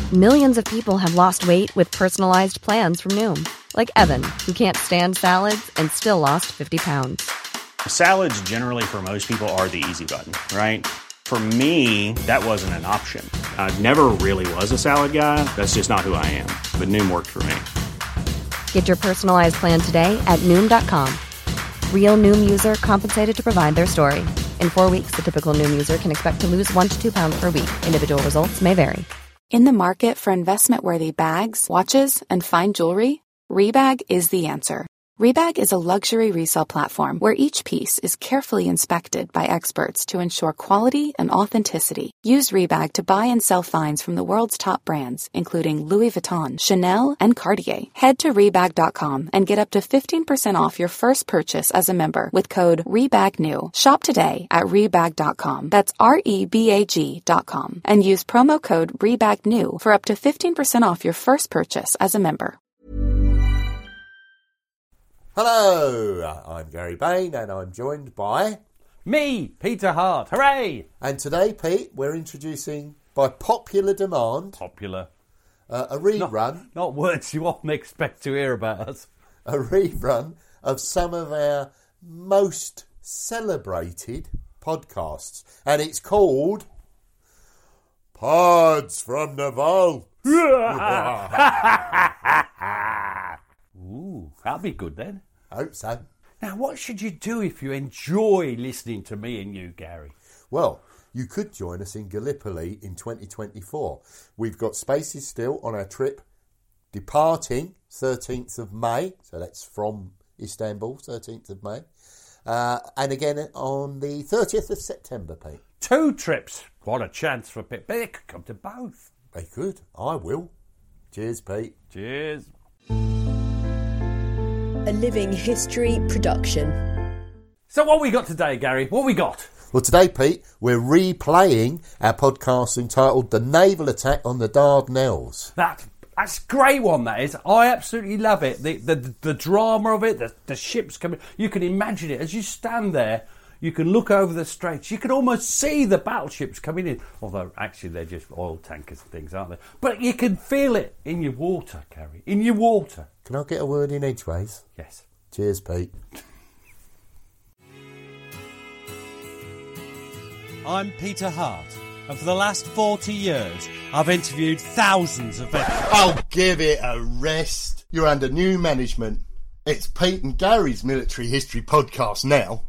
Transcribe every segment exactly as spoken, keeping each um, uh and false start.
Millions of people have lost weight with personalized plans from Noom. Like Evan, who can't stand salads and still lost fifty pounds. Salads generally for most people are the easy button, right? For me, that wasn't an option. I never really was a salad guy. That's just not who I am. But Noom worked for me. Get your personalized plan today at Noom dot com. Real Noom user compensated to provide their story. In four weeks, the typical Noom user can expect to lose one to two pounds per week. Individual results may vary. In the market for investment-worthy bags, watches, and fine jewelry, Rebag is the answer. Rebag is a luxury resale platform where each piece is carefully inspected by experts to ensure quality and authenticity. Use Rebag to buy and sell finds from the world's top brands, including Louis Vuitton, Chanel, and Cartier. Head to Rebag dot com and get up to fifteen percent off your first purchase as a member with code REBAGNEW. Shop today at Rebag dot com. That's R E B A G dot com. And use promo code REBAGNEW for up to fifteen percent off your first purchase as a member. Hello, I'm Gary Bain and I'm joined by... Me, Peter Hart, hooray! And today, Pete, we're introducing, by popular demand... Popular. Uh, a rerun... Not, not words you often expect to hear about us. A rerun of some of our most celebrated podcasts. And it's called... Pods from the Vault. Ooh, that'll be good then. Hope so. Now, what should you do if you enjoy listening to me and you, Gary? Well, you could join us in Gallipoli in twenty twenty-four. We've got spaces still on our trip departing thirteenth of May. So that's from Istanbul, thirteenth of May. Uh, and again on the thirtieth of September, Pete. Two trips. What a chance for Pete. But they could come to both. They could. I will. Cheers, Pete. Cheers. A Living History production. So what we got today, Gary? What we got? Well, today, Pete, we're replaying our podcast entitled The Naval Attack on the Dardanelles. That, that's a great one, that is. I absolutely love it. The the, the drama of it, the, the ships coming. You can imagine it. As you stand there, you can look over the straits. You can almost see the battleships coming in. Although, actually, they're just oil tankers and things, aren't they? But you can feel it in your water, Gary. In your water. Can I get a word in edgeways? Yes. Cheers, Pete. I'm Peter Hart, and for the last forty years, I've interviewed thousands of veterans. Oh, give it a rest. You're under new management. It's Pete and Gary's Military History Podcast now.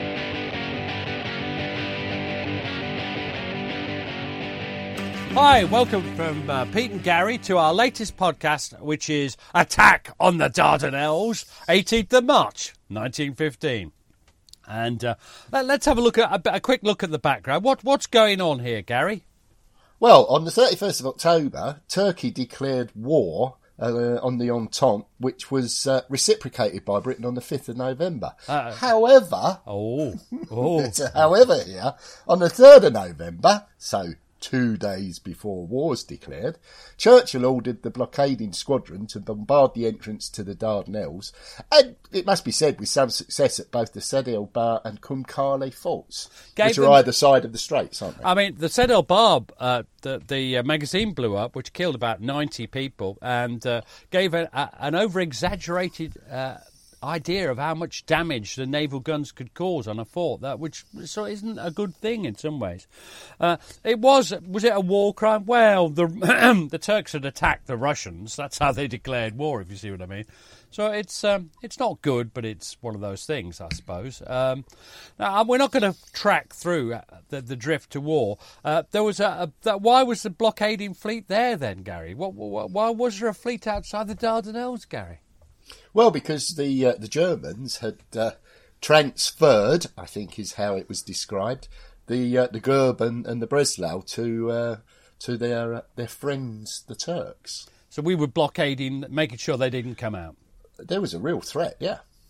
Hi, welcome from uh, Pete and Gary to our latest podcast, which is Attack on the Dardanelles, eighteenth of March, nineteen fifteen. And uh, let, let's have a look at a, a quick look at the background. What what's going on here, Gary? Well, on the thirty-first of October, Turkey declared war uh, on the Entente, which was uh, reciprocated by Britain on the fifth of November. Uh, however, oh, oh. It's a however here, on the third of November, so two days before war was declared, Churchill ordered the blockading squadron to bombard the entrance to the Dardanelles, and it must be said with some success at both the Sed el Bahr and Kumkale forts, Gave which are them, either side of the straits, aren't they? I mean, the Sed el Bahr, uh, the, the uh, magazine blew up, which killed about ninety people, and uh, gave a, a, an over-exaggerated uh, idea of how much damage the naval guns could cause on a fort, that which so isn't a good thing in some ways. Uh, it was was it a war crime? Well, the the Turks had attacked the Russians. That's how they declared war, if you see what I mean. So it's um, it's not good, but it's one of those things, I suppose. Um, now, we're not going to track through the, the drift to war. Uh, there was a, a why was the blockading fleet there then, Gary? What, what, why was there a fleet outside the Dardanelles, Gary? Well, because the uh, the Germans had uh, transferred, I think is how it was described, the uh, the Gurb and, and the Breslau to uh, to their uh, their friends, the Turks. So we were blockading, making sure they didn't come out. There was a real threat, yeah.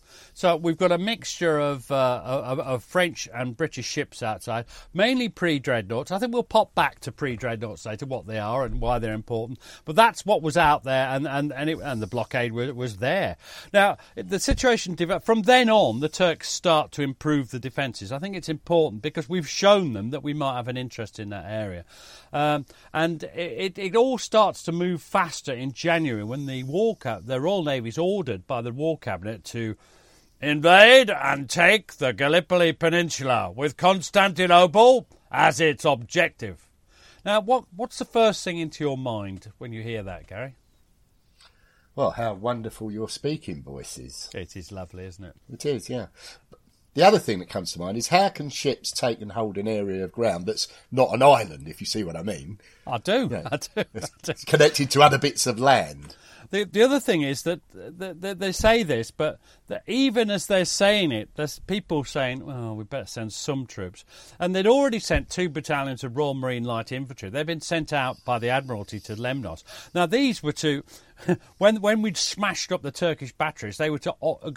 So we've got a mixture of, uh, of of French and British ships outside, mainly pre-dreadnoughts. I think we'll pop back to pre-dreadnoughts later, what they are and why they're important. But that's what was out there, and and and, it, and the blockade was, was there. Now the situation developed from then on. The Turks start to improve the defences. I think it's important because we've shown them that we might have an interest in that area, um, and it, it it all starts to move faster in January when the war cap, the Royal Navy is ordered by the War Cabinet to invade and take the Gallipoli Peninsula with Constantinople as its objective. Now, what what's the first thing into your mind when you hear that, Gary? Well, how wonderful your speaking voice is. It is lovely, isn't it? It is, yeah. The other thing that comes to mind is how can ships take and hold an area of ground that's not an island, if you see what I mean? I do, Yeah. I do. I do. It's connected to other bits of land. The the other thing is that the, the, they say this, but that even as they're saying it, there's people saying, "Oh, we better send some troops." And they'd already sent two battalions of Royal Marine Light Infantry. They'd been sent out by the Admiralty to Lemnos. Now these were to, when when we'd smashed up the Turkish batteries, they were to o-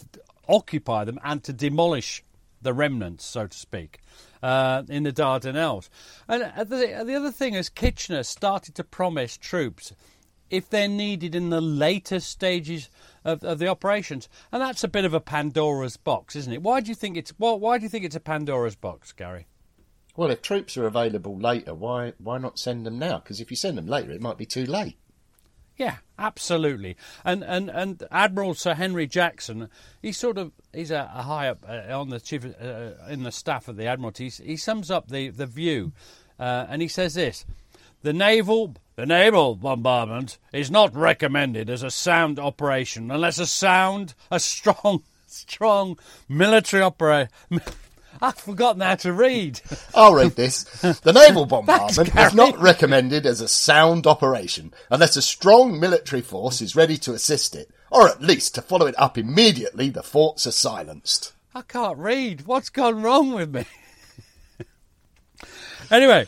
occupy them and to demolish the remnants, so to speak, uh, in the Dardanelles. And the, the other thing is, Kitchener started to promise troops if they're needed in the later stages of, of the operations, and that's a bit of a Pandora's box, isn't it? Why do you think it's well, why do you think it's a Pandora's box, Gary? Well, if troops are available later, why why not send them now? Because if you send them later, it might be too late. Yeah, absolutely. And and, and Admiral Sir Henry Jackson, he's sort of he's a, a high up uh, on the chief uh, in the staff of the Admiralty. He, he sums up the the view, uh, and he says this: the naval. The naval bombardment is not recommended as a sound operation unless a sound, a strong, strong military operation. I've forgotten how to read. I'll read this. The naval bombardment is not recommended as a sound operation unless a strong military force is ready to assist it, or at least to follow it up immediately the forts are silenced. I can't read. What's gone wrong with me? Anyway.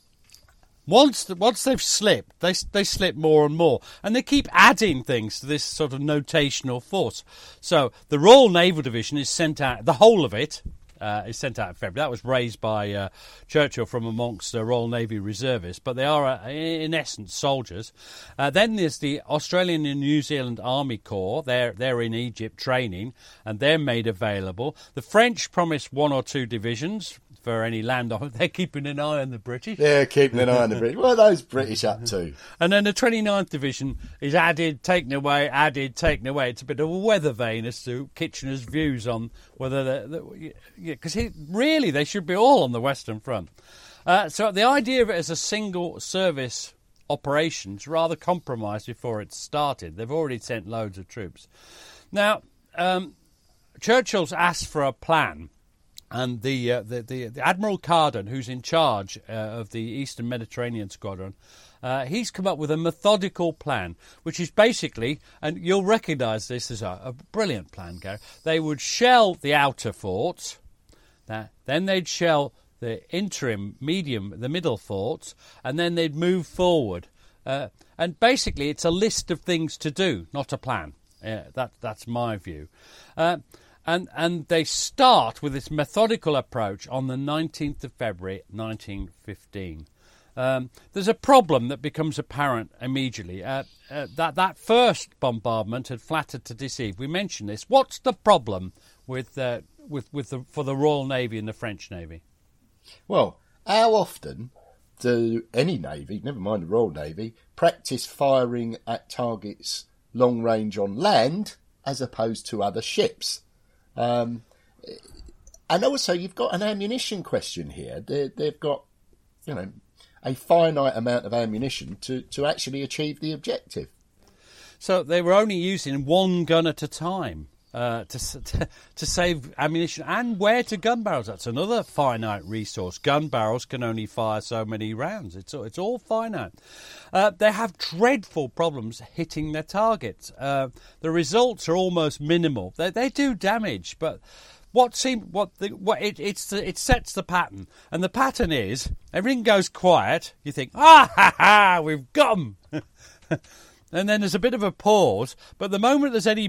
Once the, once they've slipped, they they slip more and more, and they keep adding things to this sort of notational force. So the Royal Naval Division is sent out, the whole of it uh, is sent out in February. That was raised by uh, Churchill from amongst the Royal Navy reservists, but they are uh, in essence soldiers. Uh, then there's the Australian and New Zealand Army Corps. They're they're in Egypt training, and they're made available. The French promised one or two divisions for any land on. They're keeping an eye on the British. They're keeping an eye on the British. What are those British up to? And then the twenty-ninth Division is added, taken away, added, taken away. It's a bit of a weather vane as to Kitchener's views on whether... Because yeah, really, they should be all on the Western Front. Uh, so the idea of it as a single service operation is rather compromised before it started. They've already sent loads of troops. Now, um, Churchill's asked for a plan. And the, uh, the, the the Admiral Carden, who's in charge uh, of the Eastern Mediterranean Squadron, uh, he's come up with a methodical plan, which is basically, and you'll recognise this as a, a brilliant plan, Gary. They would shell the outer forts, uh, then they'd shell the interim, medium, the middle forts, and then they'd move forward. Uh, and basically, it's a list of things to do, not a plan. Uh, that that's my view. Uh, And and they start with this methodical approach on the nineteenth of February, nineteen fifteen. Um, there's a problem that becomes apparent immediately. Uh, uh, that that first bombardment had flattered to deceive. We mentioned this. What's the problem with uh, with with the, for the Royal Navy and the French Navy? Well, how often do any navy, never mind the Royal Navy, practice firing at targets long range on land as opposed to other ships? Um, and also, you've got an ammunition question here. They, they've got, you know, a finite amount of ammunition to, to actually achieve the objective. So they were only using one gun at a time uh, to, to to save ammunition and wear to gun barrels. That's another finite resource. Gun barrels can only fire so many rounds. It's it's all finite. Uh, they have dreadful problems hitting their targets. Uh, the results are almost minimal. They they do damage, but what seem what the what it it's the, it sets the pattern, and the pattern is everything goes quiet. You think, ah ha ha, we've got them. And then there's a bit of a pause, but the moment there's any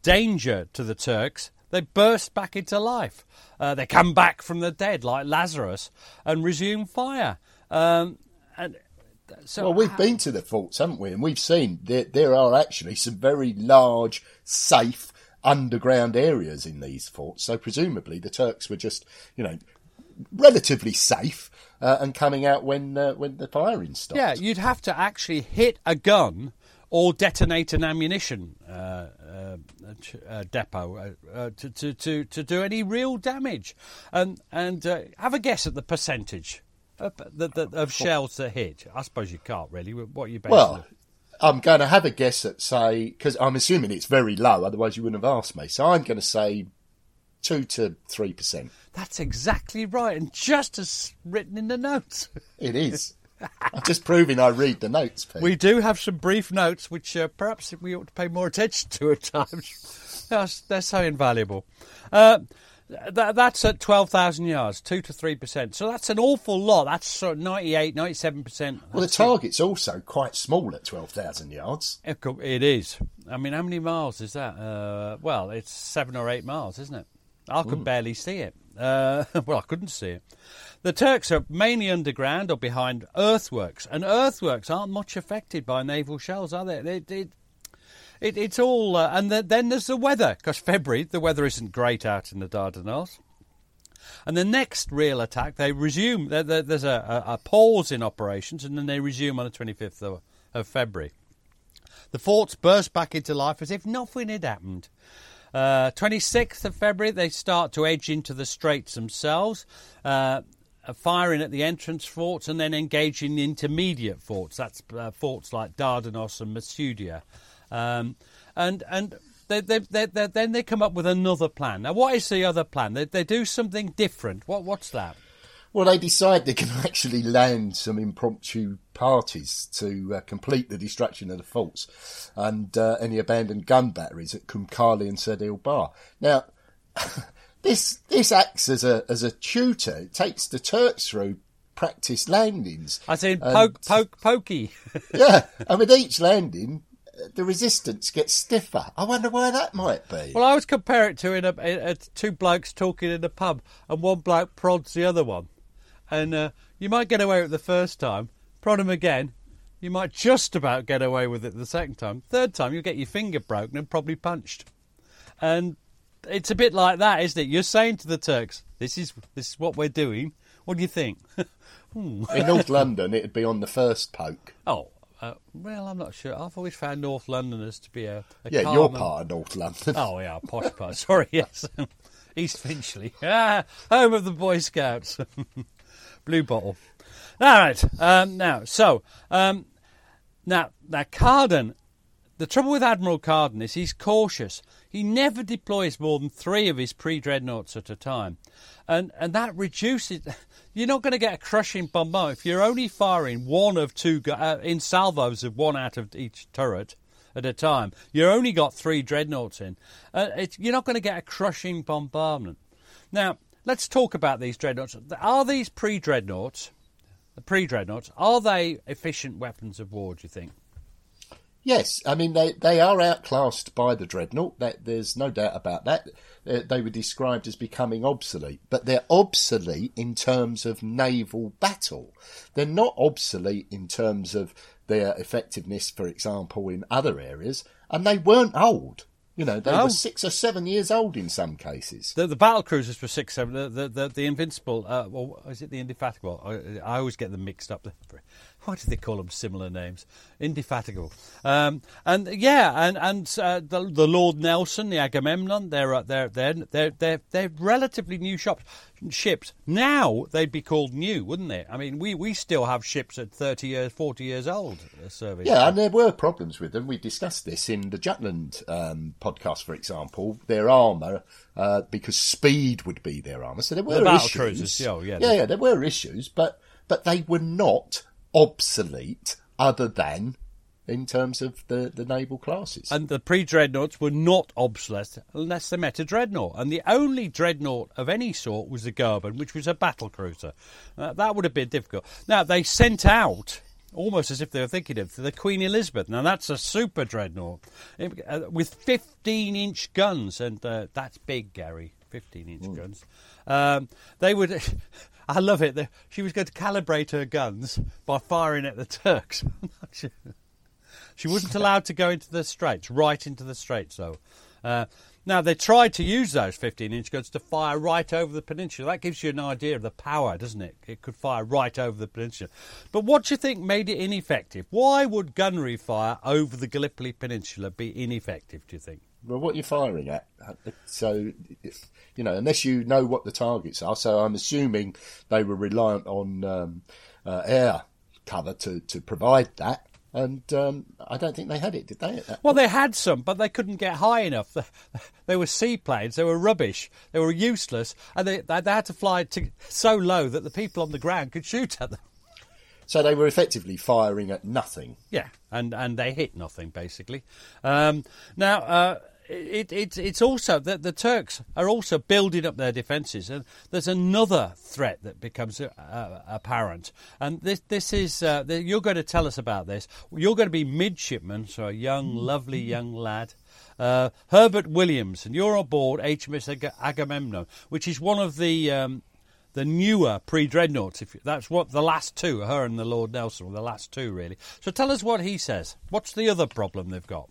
danger to the Turks, they burst back into life. Uh, they come back from the dead like Lazarus and resume fire. Um, and so, well, we've been to the forts, haven't we? And we've seen there, there are actually some very large, safe, underground areas in these forts. So presumably the Turks were just, you know, relatively safe uh, and coming out when uh, when the firing stopped. Yeah, you'd have to actually hit a gun or detonate an ammunition uh, uh, uh, depot uh, uh, to, to, to, to do any real damage. And, and uh, have a guess at the percentage of, the, the, of shells that hit. I suppose you can't really. What are you basing Well, it? I'm going to have a guess at, say, because I'm assuming it's very low, otherwise you wouldn't have asked me. So I'm going to say two to three percent. That's exactly right, and just as written in the notes. It is. I'm just proving I read the notes, Pete. We do have some brief notes, which uh, perhaps we ought to pay more attention to at times. They're, they're so invaluable. Uh, th- that's at twelve thousand yards, two to three percent. So that's an awful lot. That's sort of ninety-eight, ninety-seven percent. Well, the target's also quite small at twelve thousand yards. It is. I mean, how many miles is that? Uh, well, it's seven or eight miles, isn't it? I could mm. barely see it. Uh, well, I couldn't see it. The Turks are mainly underground or behind earthworks, and earthworks aren't much affected by naval shells, are they? It, it, it, it's all... Uh, and the, then there's the weather, because February, the weather isn't great out in the Dardanelles. And the next real attack, they resume... There, there, there's a, a, a pause in operations, and then they resume on the twenty-fifth of, of February. The forts burst back into life as if nothing had happened. Uh, twenty-sixth of February, they start to edge into the straits themselves, uh, firing at the entrance forts and then engaging the intermediate forts. That's uh, forts like Dardanos and Masudia. Um, and and they, they, they, they, then they come up with another plan. Now, what is the other plan? They, they do something different. What What's that? Well, they decide they can actually land some impromptu parties to uh, complete the destruction of the forts and uh, any abandoned gun batteries at Kumkali and Sedil Bar. Now, this this acts as a as a tutor. It takes the Turks through practice landings. I said poke, and, poke, pokey. Yeah, and with each landing, the resistance gets stiffer. I wonder why that might be. Well, I always compare it to in a, in a, two blokes talking in a pub and one bloke prods the other one. And uh, you might get away with it the first time, prod him again, you might just about get away with it the second time. Third time, you'll get your finger broken and probably punched. And it's a bit like that, isn't it? You're saying to the Turks, this is this is what we're doing. What do you think? In North London, it'd be on the first poke. Oh, uh, well, I'm not sure. I've always found North Londoners to be a, a Yeah, calm you're and... part of North London. Oh, yeah, posh part. Sorry, yes. East Finchley. Ah, home of the Boy Scouts. Blue bottle. All right. Um, now, so, um, now, now, Carden, the trouble with Admiral Carden is he's cautious. He never deploys more than three of his pre-dreadnoughts at a time. And and that reduces... You're not going to get a crushing bombardment. If you're only firing one of two... Uh, in salvos of one out of each turret at a time, you've only got three dreadnoughts in. Uh, it's, you're not going to get a crushing bombardment. Now... Let's talk about these dreadnoughts. Are these pre-dreadnoughts, the pre-dreadnoughts, are they efficient weapons of war, do you think? Yes. I mean, they, they are outclassed by the dreadnought. That, there's no doubt about that. Uh, they were described as becoming obsolete. But they're obsolete in terms of naval battle. They're not obsolete in terms of their effectiveness, for example, in other areas. And they weren't old. You know, they no. were six or seven years old in some cases. The, the battle cruisers were six, seven. The the, the, the Invincible, uh, or is it the Indefatigable? I, I always get them mixed up. Why do they call them similar names? Indefatigable. Um, and yeah, and and uh, the the Lord Nelson, the Agamemnon, they're uh, they're they're they're they're, they're relatively new shops, ships. Now they'd be called new, wouldn't they? I mean, we, we still have ships at thirty years, forty years old. Uh, service. Yeah, and there were problems with them. We discussed this in the Jutland um, podcast, for example. Their armour, uh, because speed would be their armour, so there were the battle issues. Cruisers, oh, yeah, yeah, yeah, there were issues, but but they were not obsolete, other than in terms of the, the naval classes. And the pre-dreadnoughts were not obsolete unless they met a dreadnought. And the only dreadnought of any sort was the Goeben, which was a battle cruiser. Uh, that would have been difficult. Now, they sent out almost as if they were thinking of the Queen Elizabeth. Now, that's a super dreadnought uh, with fifteen-inch guns, and uh, that's big, Gary, fifteen-inch mm. guns. Um, they would... I love it. She was going to calibrate her guns by firing at the Turks. She wasn't allowed to go into the Straits, right into the Straits, though. Uh, now, they tried to use those fifteen-inch guns to fire right over the peninsula. That gives you an idea of the power, doesn't it? It could fire right over the peninsula. But what do you think made it ineffective? Why would gunnery fire over the Gallipoli Peninsula be ineffective, do you think? Well, what you're firing at. So, you know, unless you know what the targets are. So I'm assuming they were reliant on um, uh, air cover to, to provide that. And um, I don't think they had it, did they? At that well, point? They had some, but they couldn't get high enough. They were seaplanes. They were rubbish. They were useless. And they, they had to fly to, so low that the people on the ground could shoot at them. So they were effectively firing at nothing. Yeah, and, and they hit nothing, basically. Um, now... Uh, It, it, it's also that the Turks are also building up their defences, and there's another threat that becomes uh, apparent. And this, this is uh, the, you're going to tell us about this. You're going to be midshipman, so a young, lovely young lad, uh, Herbert Williams, and you're on board H M S Ag- Agamemnon, which is one of the um, the newer pre-dreadnoughts. If you, that's what the last two, her and the Lord Nelson, were the last two really. So tell us what he says. What's the other problem they've got?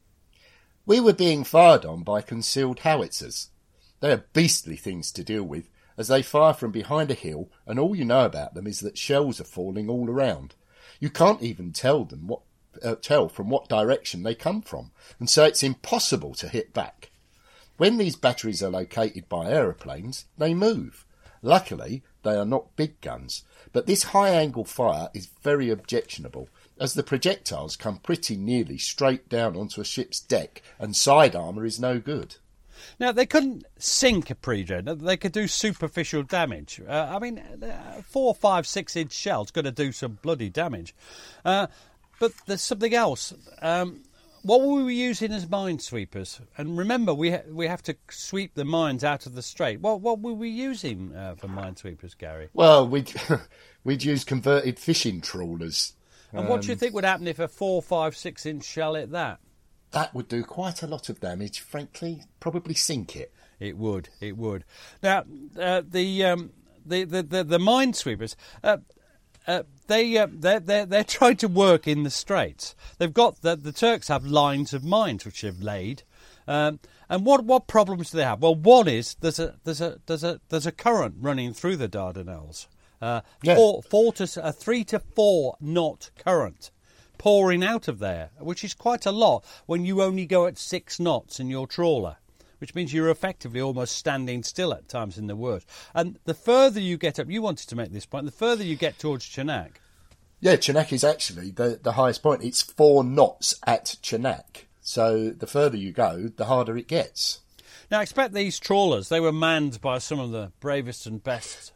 We were being fired on by concealed howitzers. They are beastly things to deal with, as they fire from behind a hill, and all you know about them is that shells are falling all around. You can't even tell them what uh, tell from what direction they come from, and so it's impossible to hit back. When these batteries are located by aeroplanes, they move. Luckily, they are not big guns, but this high-angle fire is very objectionable, as the projectiles come pretty nearly straight down onto a ship's deck, and side armour is no good. Now, they couldn't sink a pre-dreadnought. They could do superficial damage. Uh, I mean, four, five, six-inch shells going to do some bloody damage. Uh, but there's something else. Um, what were we using as minesweepers? And remember, we ha- we have to sweep the mines out of the strait. What what were we using uh, for minesweepers, Gary? Well, we'd, we'd use converted fishing trawlers. And what do you think would happen if a four, five, six-inch shell hit that? That would do quite a lot of damage, frankly. Probably sink it. It would, it would. Now, uh, the, um, the the the the minesweepers, uh, uh, they uh, they're, they're they're trying to work in the straits. They've got the the Turks have lines of mines which they've laid. Um, and what what problems do they have? Well, one is there's a there's a there's a there's a current running through the Dardanelles. Uh, yeah. four, four to a three to four knot current pouring out of there, which is quite a lot when you only go at six knots in your trawler, which means you're effectively almost standing still at times in the worst. And the further you get up, you wanted to make this point, the further you get towards Chanak. Yeah, Chanak is actually the, the highest point. It's four knots at Chanak. So the further you go, the harder it gets. Now, expect these trawlers, they were manned by some of the bravest and best.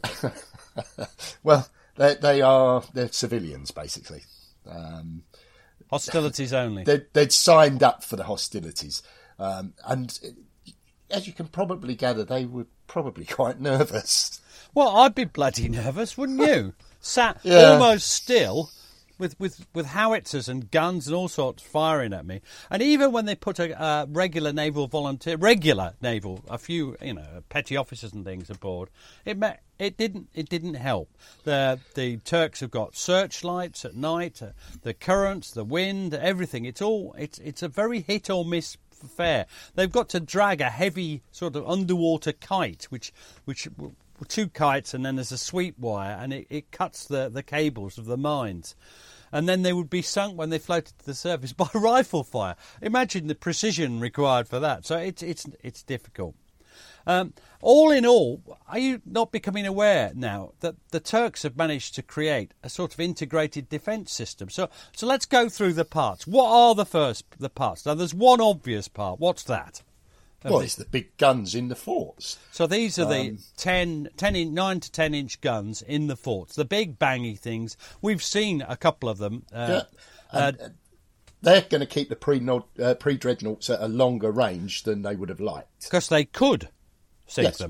Well, they, they are they're civilians, basically. Um, hostilities only. They'd, they'd signed up for the hostilities. Um, and as you can probably gather, they were probably quite nervous. Well, I'd be bloody nervous, wouldn't you? Sat yeah. almost still with, with, with howitzers and guns and all sorts firing at me. And even when they put a uh, regular naval volunteer, regular naval, a few, you know, petty officers and things aboard, it met, it didn't it didn't help. The the Turks have got searchlights at night, uh, the currents, the wind, everything. It's all it's it's a very hit or miss affair. They've got to drag a heavy sort of underwater kite, which which two kites, and then there's a sweep wire, and it, it cuts the, the cables of the mines. And then they would be sunk when they floated to the surface by rifle fire. Imagine the precision required for that. So it's it's it's difficult. Um, all in all, are you not becoming aware now that the Turks have managed to create a sort of integrated defence system? So so let's go through the parts. What are the first the parts? Now, there's one obvious part. What's that? Well, it's the big guns in the forts. So these are the um, ten, ten in, nine to ten inch guns in the forts, the big bangy things. We've seen a couple of them. Uh, yeah. And, uh, they're going to keep the pre uh, pre-dreadnoughts at a longer range than they would have liked. Because they could sink yes. them.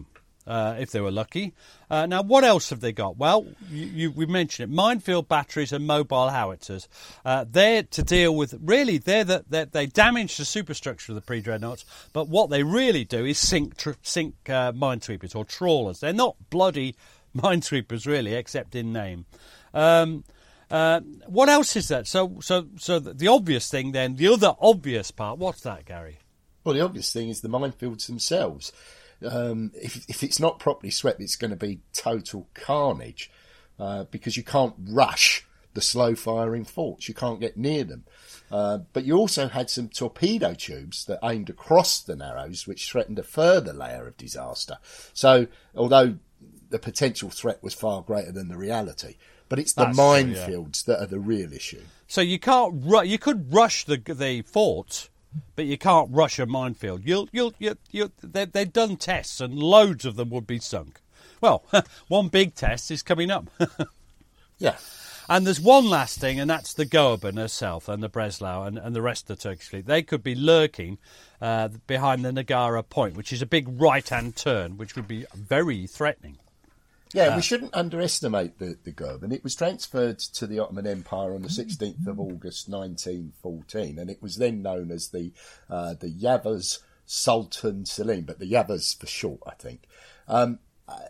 uh, if they were lucky. Uh, now, what else have they got? Well, you, you, we mentioned it, minefield batteries and mobile howitzers. Uh, they're to deal with, really, they're the, they're, they damage the superstructure of the pre-dreadnoughts, but what they really do is sink tr- sink uh, minesweepers or trawlers. They're not bloody minesweepers, really, except in name. Um, uh, what else is that? So, so, so the obvious thing then, the other obvious part, what's that, Gary? Well, the obvious thing is the minefields themselves. Um, if, if it's not properly swept, it's going to be total carnage uh, because you can't rush the slow-firing forts. You can't get near them. Uh, but you also had some torpedo tubes that aimed across the Narrows, which threatened a further layer of disaster. So, although the potential threat was far greater than the reality, but it's the That's minefields true, yeah. that are the real issue. So you can't ru- you could rush the the forts, but you can't rush a minefield. You'll, you'll, you'll, you'll, they've, they've done tests, and loads of them would be sunk. Well, one big test is coming up. Yeah. And there's one last thing, and that's the Goeben herself and the Breslau and, and the rest of the Turkish fleet. They could be lurking uh, behind the Nagara Point, which is a big right-hand turn, which would be very threatening. Yeah, Uh, we shouldn't underestimate the, the Goeben. It was transferred to the Ottoman Empire on the sixteenth of August nineteen fourteen, and it was then known as the uh, the Yavuz Sultan Selim, but the Yavuz for short, I think. Um,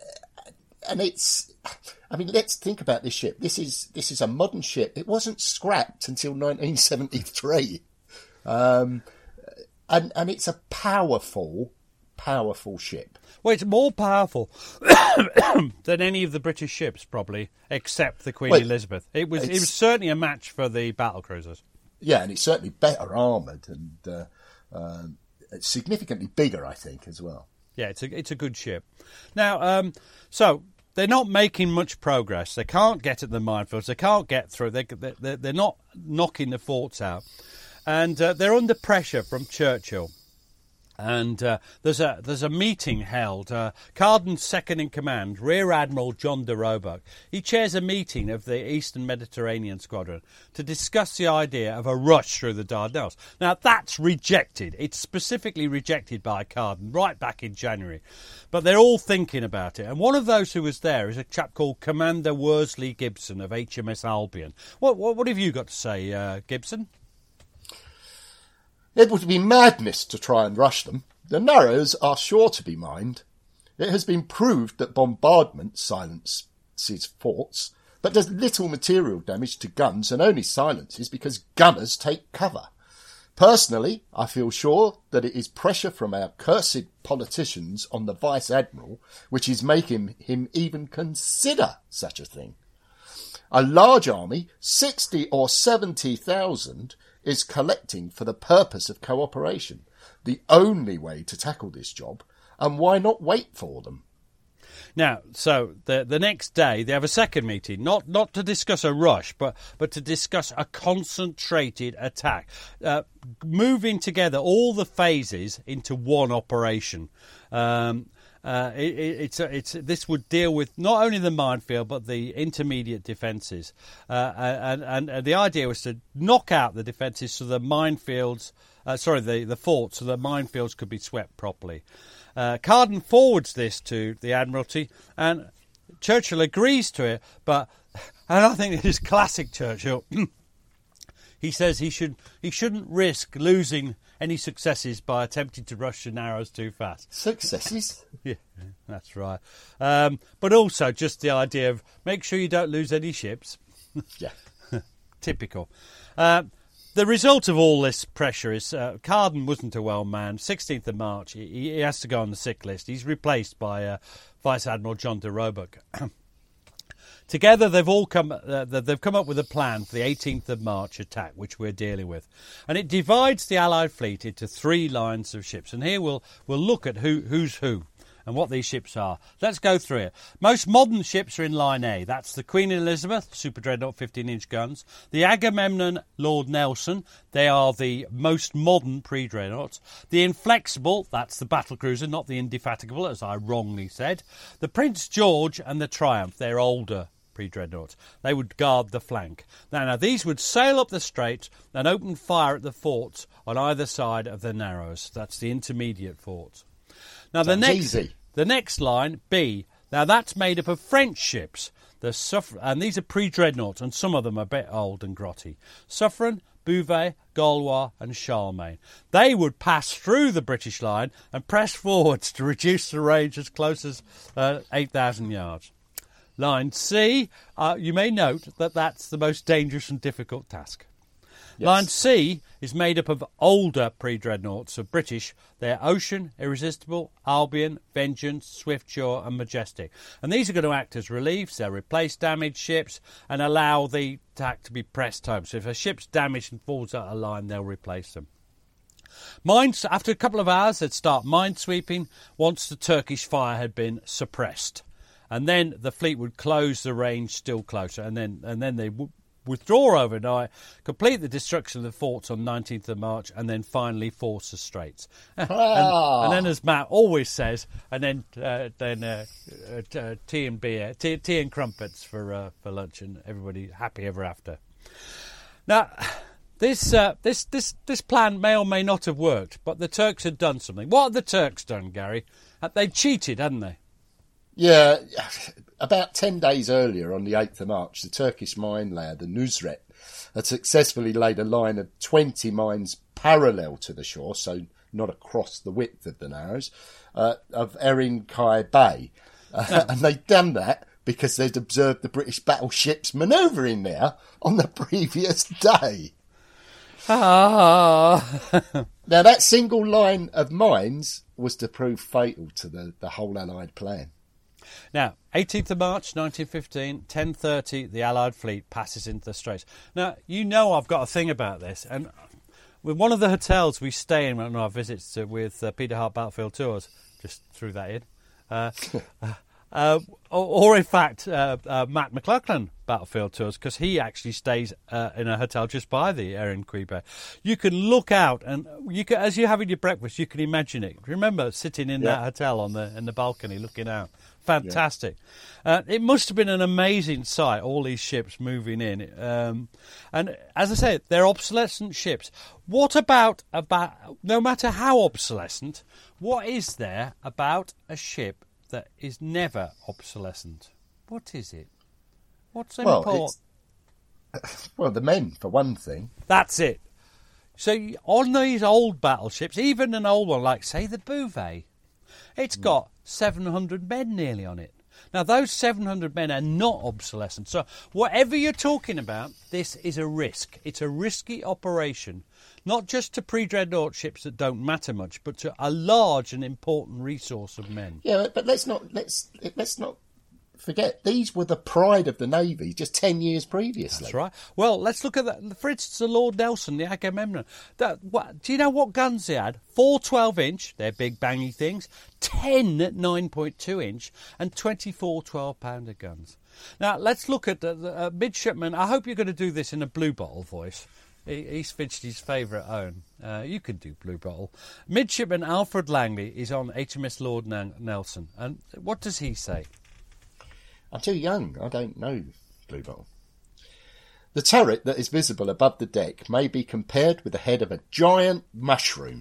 and it's, I mean, let's think about this ship. This is this is a modern ship. It wasn't scrapped until nineteen seventy-three, um, and and it's a powerful, powerful ship. Well, it's more powerful than any of the British ships, probably, except the Queen well, Elizabeth. It was it it's- was certainly a match for the battle cruisers. Yeah, and it's certainly better armoured and uh, uh, it's significantly bigger, I think, as well. Yeah, it's a it's a good ship. Now, um, so they're not making much progress. They can't get at the minefields. They can't get through. They they they're not knocking the forts out, and uh, they're under pressure from Churchill. And uh, there's a there's a meeting held. Uh, Carden's second in command, Rear Admiral John de Roebuck, he chairs a meeting of the Eastern Mediterranean Squadron to discuss the idea of a rush through the Dardanelles. Now, that's rejected. It's specifically rejected by Carden right back in January. But they're all thinking about it. And one of those who was there is a chap called Commander Worsley Gibson of H M S Albion. What, what, what have you got to say, uh, Gibson? It would be madness to try and rush them. The Narrows are sure to be mined. It has been proved that bombardment silences forts, but does little material damage to guns and only silences because gunners take cover. Personally, I feel sure that it is pressure from our cursed politicians on the Vice Admiral which is making him even consider such a thing. A large army, sixty or seventy thousand, is collecting for the purpose of cooperation. The only way to tackle this job, and why not wait for them? Now, so the the next day they have a second meeting, not not to discuss a rush, but but to discuss a concentrated attack, uh, moving together all the phases into one operation. Um, Uh, it, it, it's it's this would deal with not only the minefield but the intermediate defences, uh, and, and and the idea was to knock out the defences so the minefields, uh, sorry, the the forts, so the minefields could be swept properly. Uh, Carden forwards this to the Admiralty, and Churchill agrees to it, but and I think this is classic Churchill. He says he should he shouldn't risk losing any successes by attempting to rush the Narrows too fast. Successes? Yeah, that's right. Um, but also just the idea of make sure you don't lose any ships. Yeah. Typical. Uh, the result of all this pressure is uh, Carden wasn't a well man. sixteenth of March, he, he has to go on the sick list. He's replaced by uh, Vice Admiral John de Roebuck. Together, they've all come. Uh, they've come up with a plan for the eighteenth of March attack, which we're dealing with, and it divides the Allied fleet into three lines of ships. And here we'll we'll look at who who's who and what these ships are. Let's go through it. Most modern ships are in Line A. That's the Queen Elizabeth, Super Dreadnought, fifteen-inch guns. The Agamemnon, Lord Nelson. They are the most modern pre-dreadnoughts. The Inflexible, that's the battlecruiser, not the Indefatigable, as I wrongly said. The Prince George and the Triumph. They're older pre-dreadnoughts. They would guard the flank. Now, now, these would sail up the straits and open fire at the forts on either side of the Narrows. That's the intermediate forts. Now, the Sounds next, easy. The next line, B. Now, that's made up of French ships. The Suff- and these are pre-dreadnoughts, and some of them are a bit old and grotty. Suffren, Bouvet, Gaulois and Charlemagne. They would pass through the British line and press forwards to reduce the range as close as uh, eight thousand yards. Line C, uh, you may note that that's the most dangerous and difficult task. Yes. Line C is made up of older pre-dreadnoughts of British. They're Ocean, Irresistible, Albion, Vengeance, Swiftsure and Majestic. And these are going to act as reliefs. They'll replace damaged ships and allow the attack to be pressed home. So if a ship's damaged and falls out of line, they'll replace them. Mines, after a couple of hours, they'd start minesweeping once the Turkish fire had been suppressed. And then the fleet would close the range still closer. And then, and then they would withdraw overnight, complete the destruction of the forts on nineteenth of March, and then finally force the Straits. and, and then, as Matt always says, and then uh, then uh, uh, tea and beer, tea, tea and crumpets for uh, for lunch, and everybody happy ever after. Now, this uh, this this this plan may or may not have worked, but the Turks had done something. What had the Turks done, Gary? They cheated, hadn't they? Yeah, about ten days earlier, on the eighth of March, the Turkish mine layer, the Nusret, had successfully laid a line of twenty mines parallel to the shore, so not across the width of the Narrows, uh, of Erin Kai Bay. Uh, and they'd done that because they'd observed the British battleships manoeuvring there on the previous day. Ah. Now, that single line of mines was to prove fatal to the, the whole Allied plan. Now, eighteenth of March nineteen fifteen, ten thirty, the Allied fleet passes into the Straits. Now, you know I've got a thing about this, and with one of the hotels we stay in on our visits to, with uh, Peter Hart Battlefield Tours, just threw that in, uh, uh, or, or in fact uh, uh, Matt McLachlan Battlefield Tours, because he actually stays uh, in a hotel just by the Erin Kui Bay. You can look out, and you can, as you're having your breakfast, you can imagine it. Remember sitting in yeah. that hotel on the in the balcony looking out. Fantastic. Yeah. Uh, it must have been an amazing sight, all these ships moving in. Um, and as I say, they're obsolescent ships. What about, about, no matter how obsolescent, what is there about a ship that is never obsolescent? What is it? What's well, important? Well, the men, for one thing. That's it. So on these old battleships, even an old one like, say, the Bouvet, it's got seven hundred men nearly on it. Now, those seven hundred men are not obsolescent. So whatever you're talking about, this is a risk. It's a risky operation, not just to pre-dreadnought ships that don't matter much, but to a large and important resource of men. Yeah, but let's not let's let's not forget, these were the pride of the Navy just ten years previously. That's right. Well, let's look at that. For instance, the Lord Nelson, the Agamemnon. That, what, do you know what guns they had? Four twelve-inch, they're big bangy things, ten nine point two inch, and twenty-four twelve-pounder guns. Now, let's look at the, the uh, midshipman. I hope you're going to do this in a Blue Bottle voice. He, he's Finchley's favourite own. Uh, you can do Blue Bottle. Midshipman Alfred Langley is on H M S Lord Nelson. And what does he say? I'm too young. I don't know Blue Bottle. The turret that is visible above the deck may be compared with the head of a giant mushroom.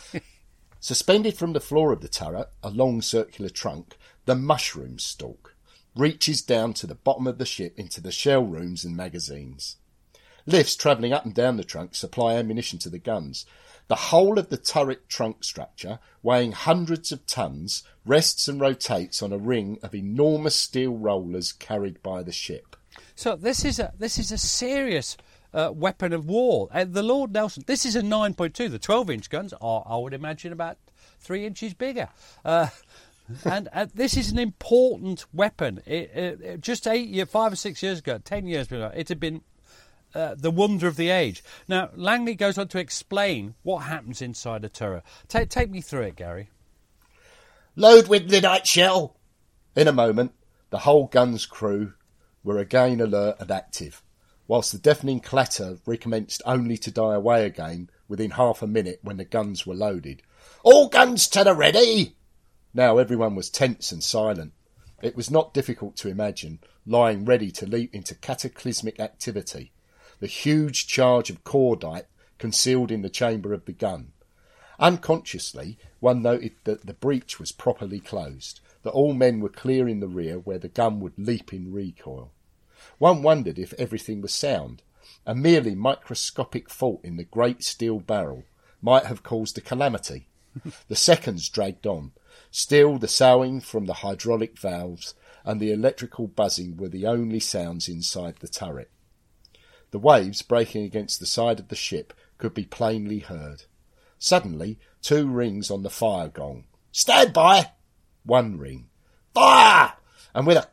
Suspended from the floor of the turret, a long circular trunk, the mushroom stalk reaches down to the bottom of the ship into the shell rooms and magazines. Lifts travelling up and down the trunk supply ammunition to the guns. The whole of the turret trunk structure, weighing hundreds of tons, rests and rotates on a ring of enormous steel rollers carried by the ship. So this is a this is a serious uh, weapon of war. Uh, the Lord Nelson, this is a nine point two. The twelve-inch guns are, I would imagine, about three inches bigger. Uh, and uh, this is an important weapon. It, it, just eight year, five or six years ago, ten years ago, it had been Uh, the wonder of the age. Now, Langley goes on to explain what happens inside a turret. Ta- take me through it, Gary. Load with lyddite shell. In a moment, the whole gun's crew were again alert and active, whilst the deafening clatter recommenced only to die away again within half a minute when the guns were loaded. All guns to the ready! Now everyone was tense and silent. It was not difficult to imagine, lying ready to leap into cataclysmic activity, the huge charge of cordite concealed in the chamber of the gun. Unconsciously, one noted that the breech was properly closed, that all men were clear in the rear where the gun would leap in recoil. One wondered if everything was sound. A merely microscopic fault in the great steel barrel might have caused a calamity. The seconds dragged on. Still, the soughing from the hydraulic valves and the electrical buzzing were the only sounds inside the turret. The waves breaking against the side of the ship could be plainly heard. Suddenly, two rings on the fire gong. "Stand by!" One ring. "Fire!" And with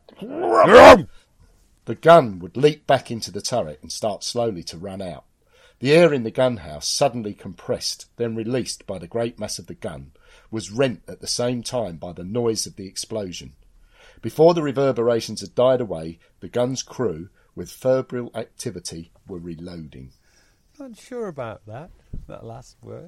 a the gun would leap back into the turret and start slowly to run out. The air in the gun house, suddenly compressed, then released by the great mass of the gun, was rent at the same time by the noise of the explosion. Before the reverberations had died away, the gun's crew, with febrile activity, were reloading. Not sure about that, that last word.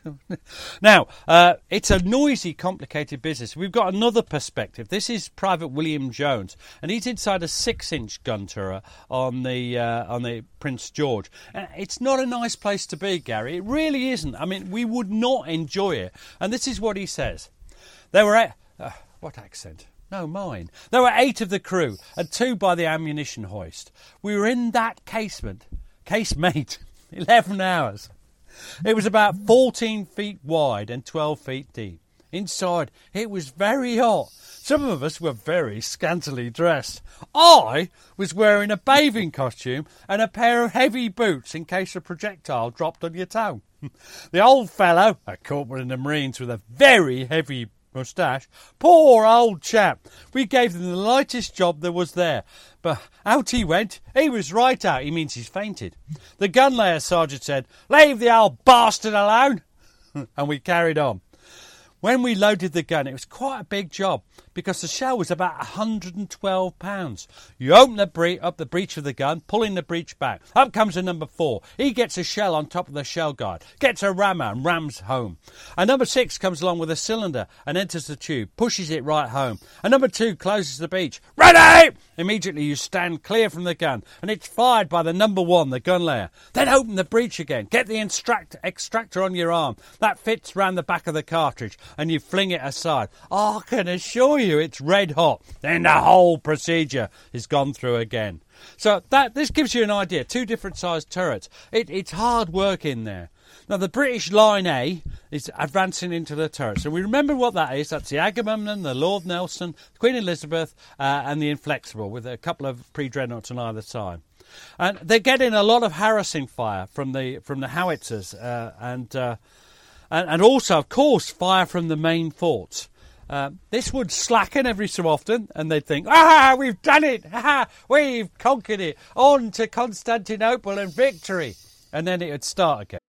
Now, uh, it's a noisy, complicated business. We've got another perspective. This is Private William Jones, and he's inside a six-inch gun turret on the uh, on the Prince George. And it's not a nice place to be, Gary. It really isn't. I mean, we would not enjoy it. And this is what he says. There were... A- uh, what accent? No, mine. There were eight of the crew, and two by the ammunition hoist. We were in that casement, casemate, eleven hours. It was about fourteen feet wide and twelve feet deep. Inside, it was very hot. Some of us were very scantily dressed. I was wearing a bathing costume and a pair of heavy boots in case a projectile dropped on your toe. The old fellow, a corporal in the Marines with a very heavy moustache, poor old chap. We gave him the lightest job there was there. But out he went. He was right out. He means he's fainted. The gun layer sergeant said, "Leave the old bastard alone." And we carried on. When we loaded the gun, it was quite a big job because the shell was about one hundred twelve pounds. You open the bre- up the breech of the gun, pulling the breech back. Up comes a number four. He gets a shell on top of the shell guard, gets a rammer and rams home. A number six comes along with a cylinder and enters the tube, pushes it right home. A number two closes the breech. "Ready!" Immediately you stand clear from the gun and it's fired by the number one, the gun layer. Then open the breech again. Get the extract- extractor on your arm. That fits round the back of the cartridge and you fling it aside. Oh, I can assure you it's red hot. Then the whole procedure is gone through again. So that this gives you an idea. Two different sized turrets. It, it's hard work in there. Now, the British Line A is advancing into the turrets. So we remember what that is. That's the Agamemnon, the Lord Nelson, Queen Elizabeth, uh, and the Inflexible, with a couple of pre-dreadnoughts on either side. And they're getting a lot of harassing fire from the from the howitzers, uh, and, uh, and and also, of course, fire from the main forts. Uh, this would slacken every so often, and they'd think, "Ah, we've done it! Ah, we've conquered it! On to Constantinople and victory!" And then it would start again.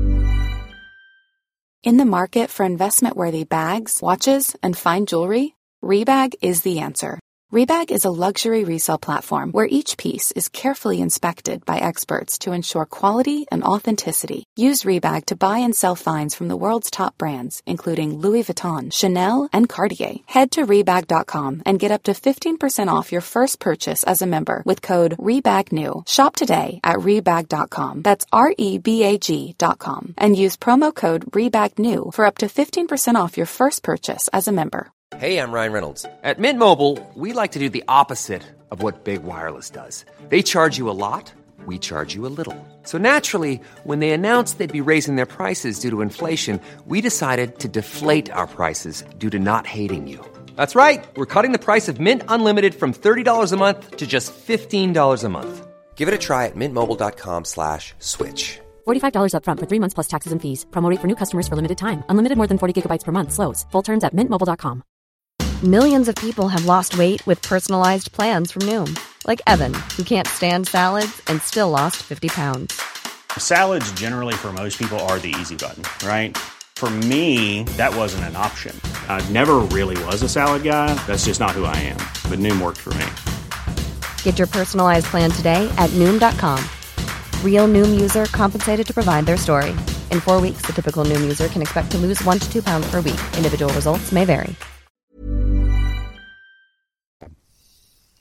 In the market for investment-worthy bags, watches, and fine jewelry, Rebag is the answer. Rebag is a luxury resale platform where each piece is carefully inspected by experts to ensure quality and authenticity. Use Rebag to buy and sell finds from the world's top brands, including Louis Vuitton, Chanel, and Cartier. Head to Rebag dot com and get up to fifteen percent off your first purchase as a member with code REBAGNEW. Shop today at Rebag dot com. That's R E B A G dot com. And use promo code REBAGNEW for up to fifteen percent off your first purchase as a member. Hey, I'm Ryan Reynolds. At Mint Mobile, we like to do the opposite of what Big Wireless does. They charge you a lot, we charge you a little. So naturally, when they announced they'd be raising their prices due to inflation, we decided to deflate our prices due to not hating you. That's right. We're cutting the price of Mint Unlimited from thirty dollars a month to just fifteen dollars a month. Give it a try at mintmobile.com slash switch. forty-five dollars up front for three months plus taxes and fees. Promo rate for new customers for limited time. Unlimited more than forty gigabytes per month slows. Full terms at mint mobile dot com. Millions of people have lost weight with personalized plans from Noom. Like Evan, who can't stand salads and still lost fifty pounds. Salads generally for most people are the easy button, right? For me, that wasn't an option. I never really was a salad guy. That's just not who I am. But Noom worked for me. Get your personalized plan today at Noom dot com. Real Noom user compensated to provide their story. In four weeks, the typical Noom user can expect to lose one to two pounds per week. Individual results may vary.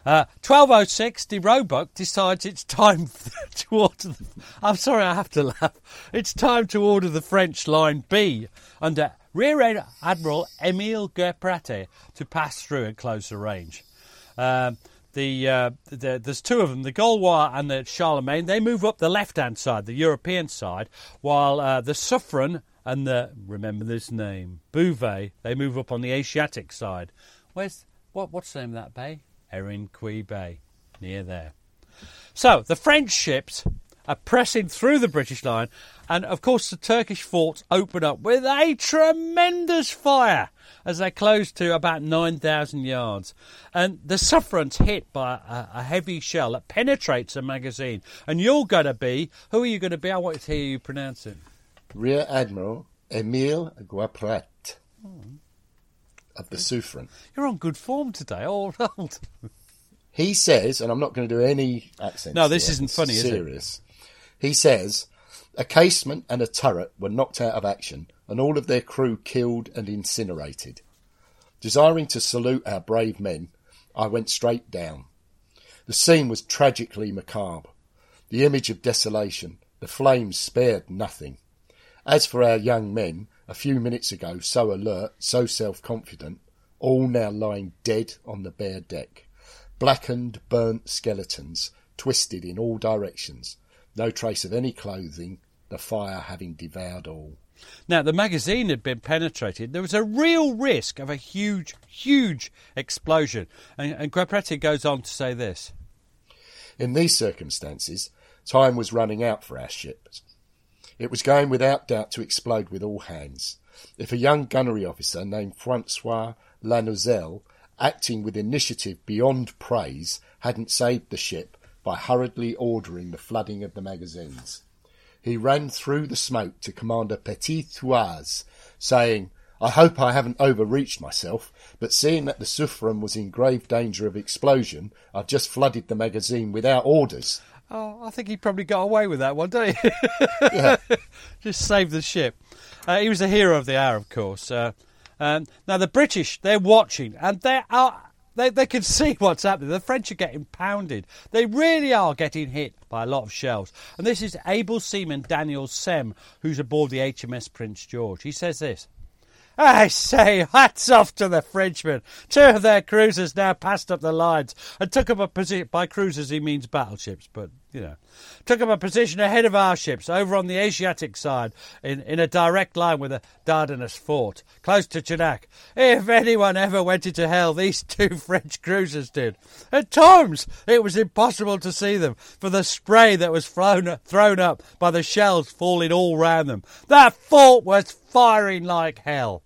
Uh, twelve oh six, de Roebuck decides it's time to order the... I'm sorry, I have to laugh. It's time to order the French Line B under Rear Admiral Émile Guerprat to pass through and close the range. Um, the, uh, the There's two of them, the Gaulois and the Charlemagne. They move up the left-hand side, the European side, while uh, the Suffren and the, remember this name, Bouvet, they move up on the Asiatic side. Where's what? What's the name of that bay? Erinquie Bay, near there. So, the French ships are pressing through the British line, and of course the Turkish forts open up with a tremendous fire as they close to about nine thousand yards. And the Suffren's hit by a, a heavy shell that penetrates the magazine. And you're going to be, who are you going to be? I want to hear you pronounce it. Rear Admiral Émile Guerprat. Oh. Of the Suffren. You're on good form today, all old. He says, and I'm not going to do any accents. No, this here, isn't funny, serious. Is it? He says, a casement and a turret were knocked out of action, and all of their crew killed and incinerated. Desiring to salute our brave men, I went straight down. The scene was tragically macabre. The image of desolation, the flames spared nothing. As for our young men, a few minutes ago so alert, so self-confident, all now lying dead on the bare deck. Blackened, burnt skeletons, twisted in all directions. No trace of any clothing, the fire having devoured all. Now, the magazine had been penetrated. There was a real risk of a huge, huge explosion. And, and Guerprat goes on to say this. In these circumstances, time was running out for our ships. It was going without doubt to explode with all hands. If a young gunnery officer named Francois Lanouzel, acting with initiative beyond praise, hadn't saved the ship by hurriedly ordering the flooding of the magazines. He ran through the smoke to Commander Petit-Thouars, saying, I hope I haven't overreached myself, but seeing that the Suffren was in grave danger of explosion, I've just flooded the magazine without orders. Oh, I think he probably got away with that one, don't he? Yeah. Just saved the ship. Uh, he was a hero of the hour, of course. Uh, um, now, the British, they're watching, and they are... They they can see what's happening. The French are getting pounded. They really are getting hit by a lot of shells. And this is able seaman Daniel Sem, who's aboard the H M S Prince George. He says this. I say, hats off to the Frenchmen. Two of their cruisers now passed up the lines and took up a position. By cruisers, he means battleships, but, you know. Took up a position ahead of our ships, over on the Asiatic side, in, in a direct line with the Dardanelles fort, close to Chanac. If anyone ever went into hell, these two French cruisers did. At times, it was impossible to see them, for the spray that was thrown, thrown up by the shells falling all round them. That fort was firing like hell.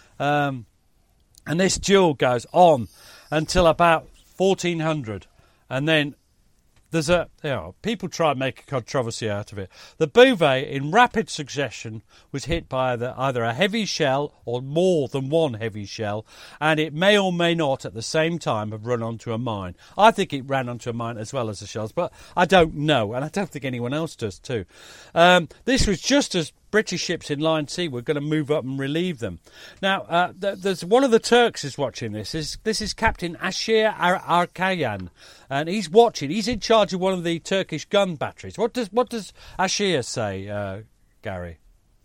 Um, and this duel goes on until about fourteen hundred, and then there's a, you know, people try and make a controversy out of it. The Bouvet, in rapid succession, was hit by either, either a heavy shell or more than one heavy shell, and it may or may not at the same time have run onto a mine. I think it ran onto a mine as well as the shells, but I don't know, and I don't think anyone else does too. Um, this was just as British ships in Line C were going to move up and relieve them. Now, uh, th- there's one of the Turks is watching this. This, this is Captain Ashir Ar- Arkayan, and he's watching. He's in charge of one of the Turkish gun batteries. What does what does Ashir say, uh, Gary?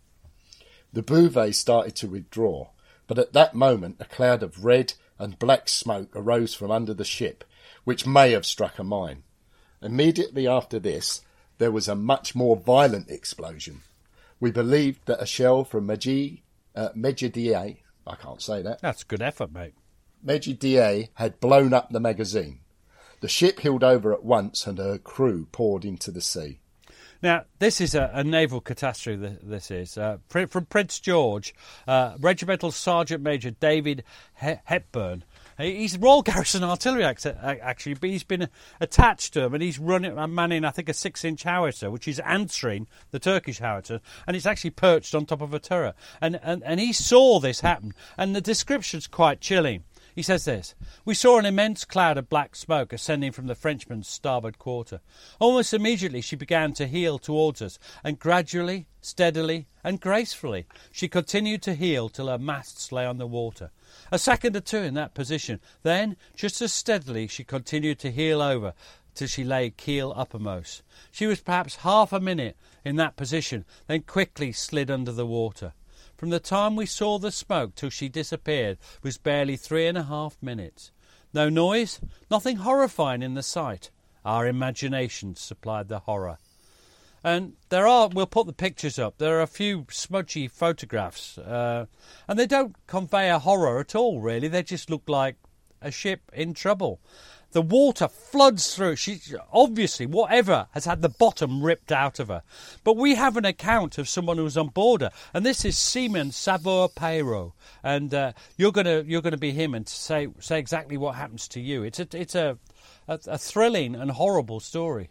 The Bouvet started to withdraw, but at that moment a cloud of red and black smoke arose from under the ship, which may have struck a mine. Immediately after this, there was a much more violent explosion. We believed that a shell from Meji, uh, Medjidié, I can't say that. That's a good effort, mate. Medjidié had blown up the magazine. The ship heeled over at once and her crew poured into the sea. Now, this is a, a naval catastrophe, this is. Uh, from Prince George, uh, Regimental Sergeant Major David he- Hepburn. He's Royal Garrison Artillery, actually, but he's been attached to him, and he's running, manning, I think, a six-inch howitzer, which is answering the Turkish howitzer, and it's actually perched on top of a turret. And, and, and he saw this happen, and the description's quite chilling. He says this: "We saw an immense cloud of black smoke ascending from the Frenchman's starboard quarter. Almost immediately she began to heel towards us, and gradually, steadily and gracefully she continued to heel till her masts lay on the water. A second or two in that position, then, just as steadily she continued to heel over till she lay keel uppermost. She was perhaps half a minute in that position, then quickly slid under the water. From the time we saw the smoke till she disappeared was barely three and a half minutes. No noise, nothing horrifying in the sight. Our imaginations supplied the horror." And there are, we'll put the pictures up, there are a few smudgy photographs, uh, and they don't convey a horror at all, really. They just look like a ship in trouble. The water floods through. She obviously, whatever, has had the bottom ripped out of her. But we have an account of someone who was on board her, and this is Seaman Savour-Peyraud. And uh, you're gonna you're gonna be him and say say exactly what happens to you. It's a it's a a, a thrilling and horrible story.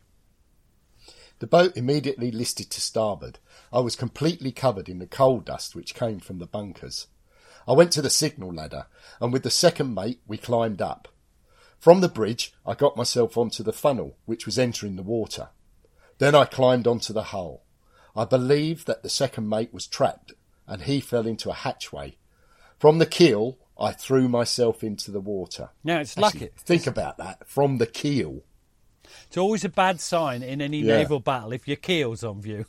The boat immediately listed to starboard. I was completely covered in the coal dust which came from the bunkers. I went to the signal ladder, and with the second mate we climbed up. From the bridge, I got myself onto the funnel, which was entering the water. Then I climbed onto the hull. I believe that the second mate was trapped, and he fell into a hatchway. From the keel, I threw myself into the water. Now, it's Actually, lucky. Think about that. From the keel. It's always a bad sign in any Yeah. naval battle if your keel's on view.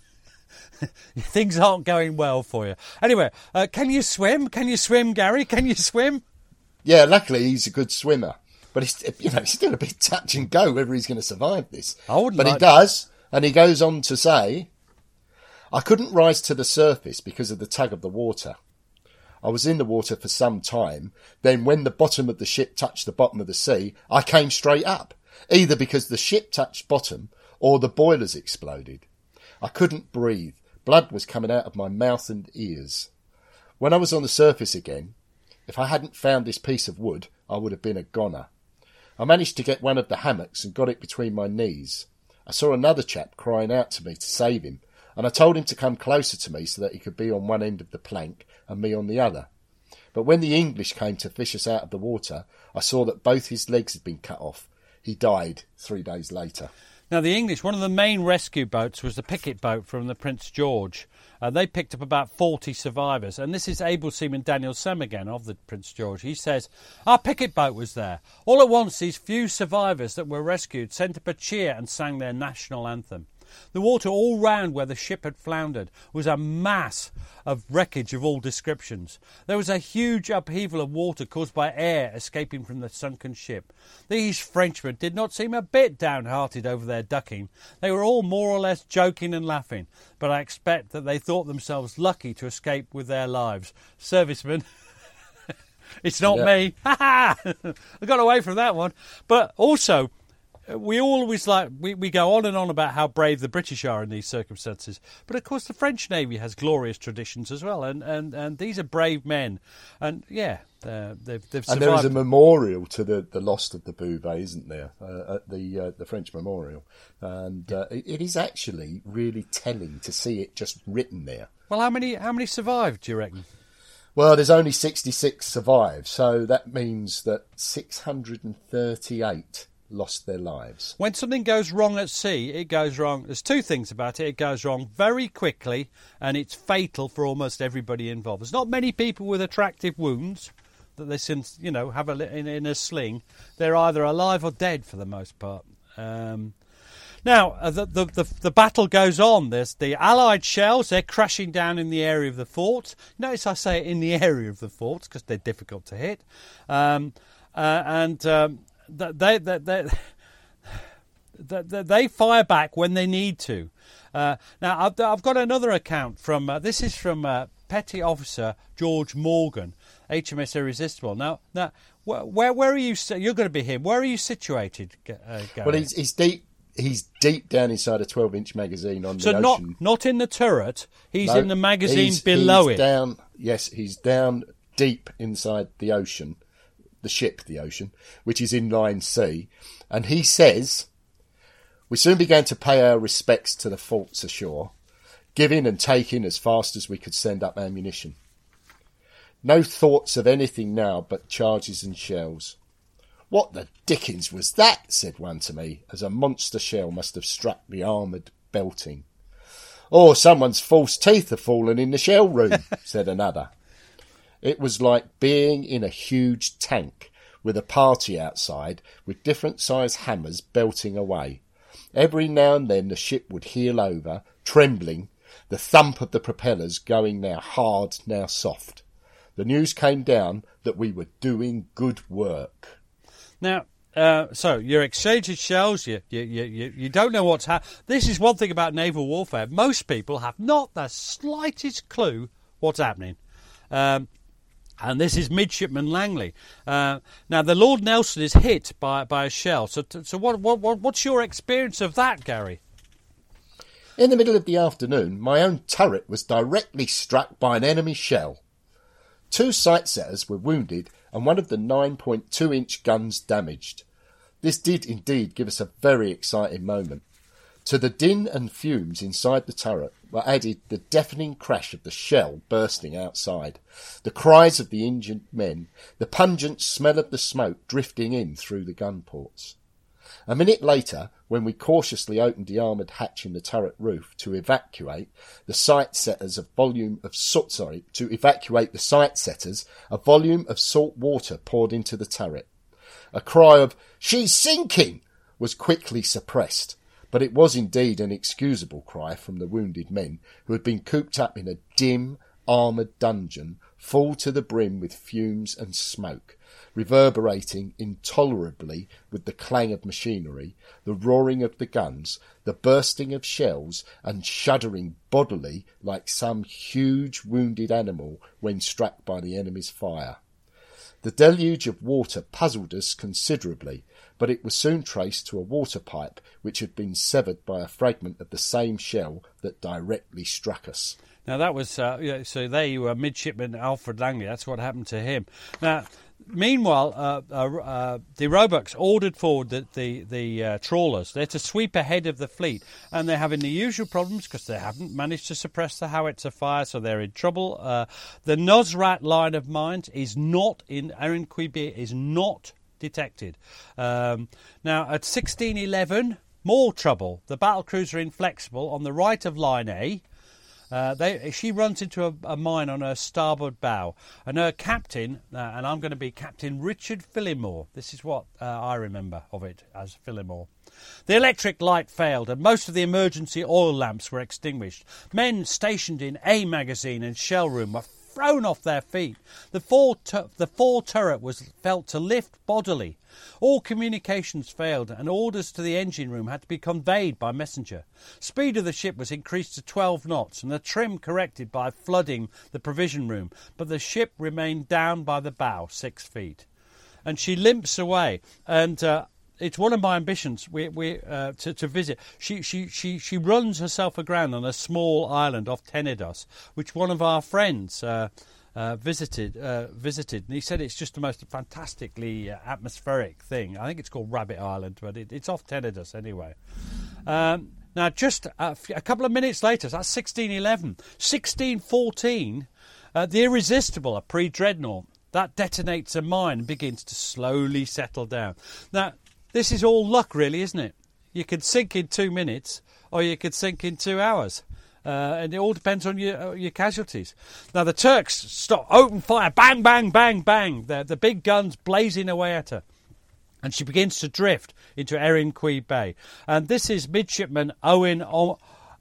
Things aren't going well for you. Anyway, uh, can you swim? Can you swim, Gary? Can you swim? Yeah, luckily he's a good swimmer. But it's, you know, it's still a bit touch and go whether he's going to survive this. I wouldn't but like- he does, and he goes on to say, "I couldn't rise to the surface because of the tug of the water. I was in the water for some time. Then when the bottom of the ship touched the bottom of the sea, I came straight up, either because the ship touched bottom or the boilers exploded. I couldn't breathe. Blood was coming out of my mouth and ears. When I was on the surface again, if I hadn't found this piece of wood, I would have been a goner. I managed to get one of the hammocks and got it between my knees. I saw another chap crying out to me to save him, and I told him to come closer to me so that he could be on one end of the plank and me on the other. But when the English came to fish us out of the water, I saw that both his legs had been cut off. He died three days later." Now, the English, one of the main rescue boats was the picket boat from the Prince George. Uh, they picked up about forty survivors. And this is able seaman Daniel Sem again of the Prince George. He says, "Our picket boat was there. All at once, these few survivors that were rescued sent up a cheer and sang their national anthem. The water all round where the ship had floundered was a mass of wreckage of all descriptions. There was a huge upheaval of water caused by air escaping from the sunken ship. These Frenchmen did not seem a bit downhearted over their ducking. They were all more or less joking and laughing, but I expect that they thought themselves lucky to escape with their lives. Servicemen." It's not Yeah. me. Ha ha! I got away from that one. But also, we always like we, we go on and on about how brave the British are in these circumstances, but of course the French Navy has glorious traditions as well, and, and, and these are brave men, and yeah, uh, they've they've survived. And there is a memorial to the, the loss of the Bouvet, isn't there? Uh, at the uh, the French Memorial, and uh, it, it is actually really telling to see it just written there. Well, how many how many survived, do you reckon? Well, there's only sixty-six survived, so that means that six hundred thirty-eight lost their lives. When something goes wrong at sea, it goes wrong. There's two things about it. It goes wrong very quickly, and it's fatal for almost everybody involved. There's not many people with attractive wounds that they, since you know, have a in, in a sling. They're either alive or dead for the most part. Um, now, uh, the, the the the battle goes on. There's the Allied shells. They're crashing down in the area of the fort. Notice I say in the area of the fort because they're difficult to hit, um, uh, and. Um, They, they, they, they, they fire back when they need to. Uh, now, I've, I've got another account from, uh, this is from uh, Petty Officer George Morgan, H M S Irresistible. Now, now where, where are you, you're going to be him, where are you situated, uh, Gary? Well, he's, he's deep He's deep down inside a twelve-inch magazine on so the not, ocean. So not in the turret, he's no, in the magazine he's, below he's it. Down, yes, he's down deep inside the ocean. The ship, the ocean, which is inline sea, and he says, "We soon began to pay our respects to the forts ashore, giving and taking as fast as we could send up ammunition. No thoughts of anything now but charges and shells. "What the dickens was that?" said one to me, as a monster shell must have struck the armoured belting. "Oh, someone's false teeth have fallen in the shell room," said another. It was like being in a huge tank with a party outside with different sized hammers belting away. Every now and then the ship would heel over, trembling, the thump of the propellers going now hard, now soft. The news came down that we were doing good work. Now, uh, so you're exchanging shells, you, you, you, you don't know what's happening. This is one thing about naval warfare. Most people have not the slightest clue what's happening. Um, and this is Midshipman Langley. Uh, now, the Lord Nelson is hit by by a shell. So, so what, what, what what's your experience of that, Gary? In the middle of the afternoon, my own turret was directly struck by an enemy shell. Two sight-setters were wounded and one of the nine point two inch guns damaged. This did indeed give us a very exciting moment. To the din and fumes inside the turret were added the deafening crash of the shell bursting outside, the cries of the injured men, the pungent smell of the smoke drifting in through the gun ports. A minute later, when we cautiously opened the armoured hatch in the turret roof to evacuate the sight setters, a volume of salt, sorry, to evacuate the sight setters, a volume of salt water poured into the turret. A cry of "She's sinking!" was quickly suppressed, but it was indeed an excusable cry from the wounded men who had been cooped up in a dim, armoured dungeon full to the brim with fumes and smoke, reverberating intolerably with the clang of machinery, the roaring of the guns, the bursting of shells, and shuddering bodily like some huge wounded animal when struck by the enemy's fire. The deluge of water puzzled us considerably, but it was soon traced to a water pipe which had been severed by a fragment of the same shell that directly struck us. Now, that was, uh, yeah, so there you were, Midshipman Alfred Langley. That's what happened to him. Now, meanwhile, uh, uh, uh, the Roebucks ordered forward the, the, the uh, trawlers. They're to sweep ahead of the fleet, and they're having the usual problems because they haven't managed to suppress the howitzer fire, so they're in trouble. Uh, the Nosrat line of mines is not in, Erin Quibir is not detected. Um, now, at sixteen eleven, more trouble. The battlecruiser Inflexible on the right of Line A. Uh, they, she runs into a, a mine on her starboard bow, and her captain, uh, and I'm going to be Captain Richard Phillimore. This is what uh, I remember of it as Phillimore. The electric light failed, and most of the emergency oil lamps were extinguished. Men stationed in A magazine and shell room were thrown off their feet. The fore, tu- the fore turret was felt to lift bodily. All communications failed, and orders to the engine room had to be conveyed by messenger. Speed of the ship was increased to twelve knots, and the trim corrected by flooding the provision room, but the ship remained down by the bow, six feet. And she limps away, and uh, it's one of my ambitions we, we, uh, to, to visit. She, she, she, she runs herself aground on a small island off Tenedos, which one of our friends uh, uh, visited, uh, visited. And he said it's just the most fantastically uh, atmospheric thing. I think it's called Rabbit Island, but it, it's off Tenedos anyway. Um, now, just a, f- a couple of minutes later, so that's sixteen eleven. sixteen fourteen, uh, the Irresistible, a pre-dreadnought, that detonates a mine and begins to slowly settle down. Now, this is all luck, really, isn't it? You could sink in two minutes, or you could sink in two hours, uh, and it all depends on your uh, your casualties. Now the Turks stop, open fire, bang, bang, bang, bang. The the big guns blazing away at her, and she begins to drift into Erin Quay Bay. And this is Midshipman Owen Om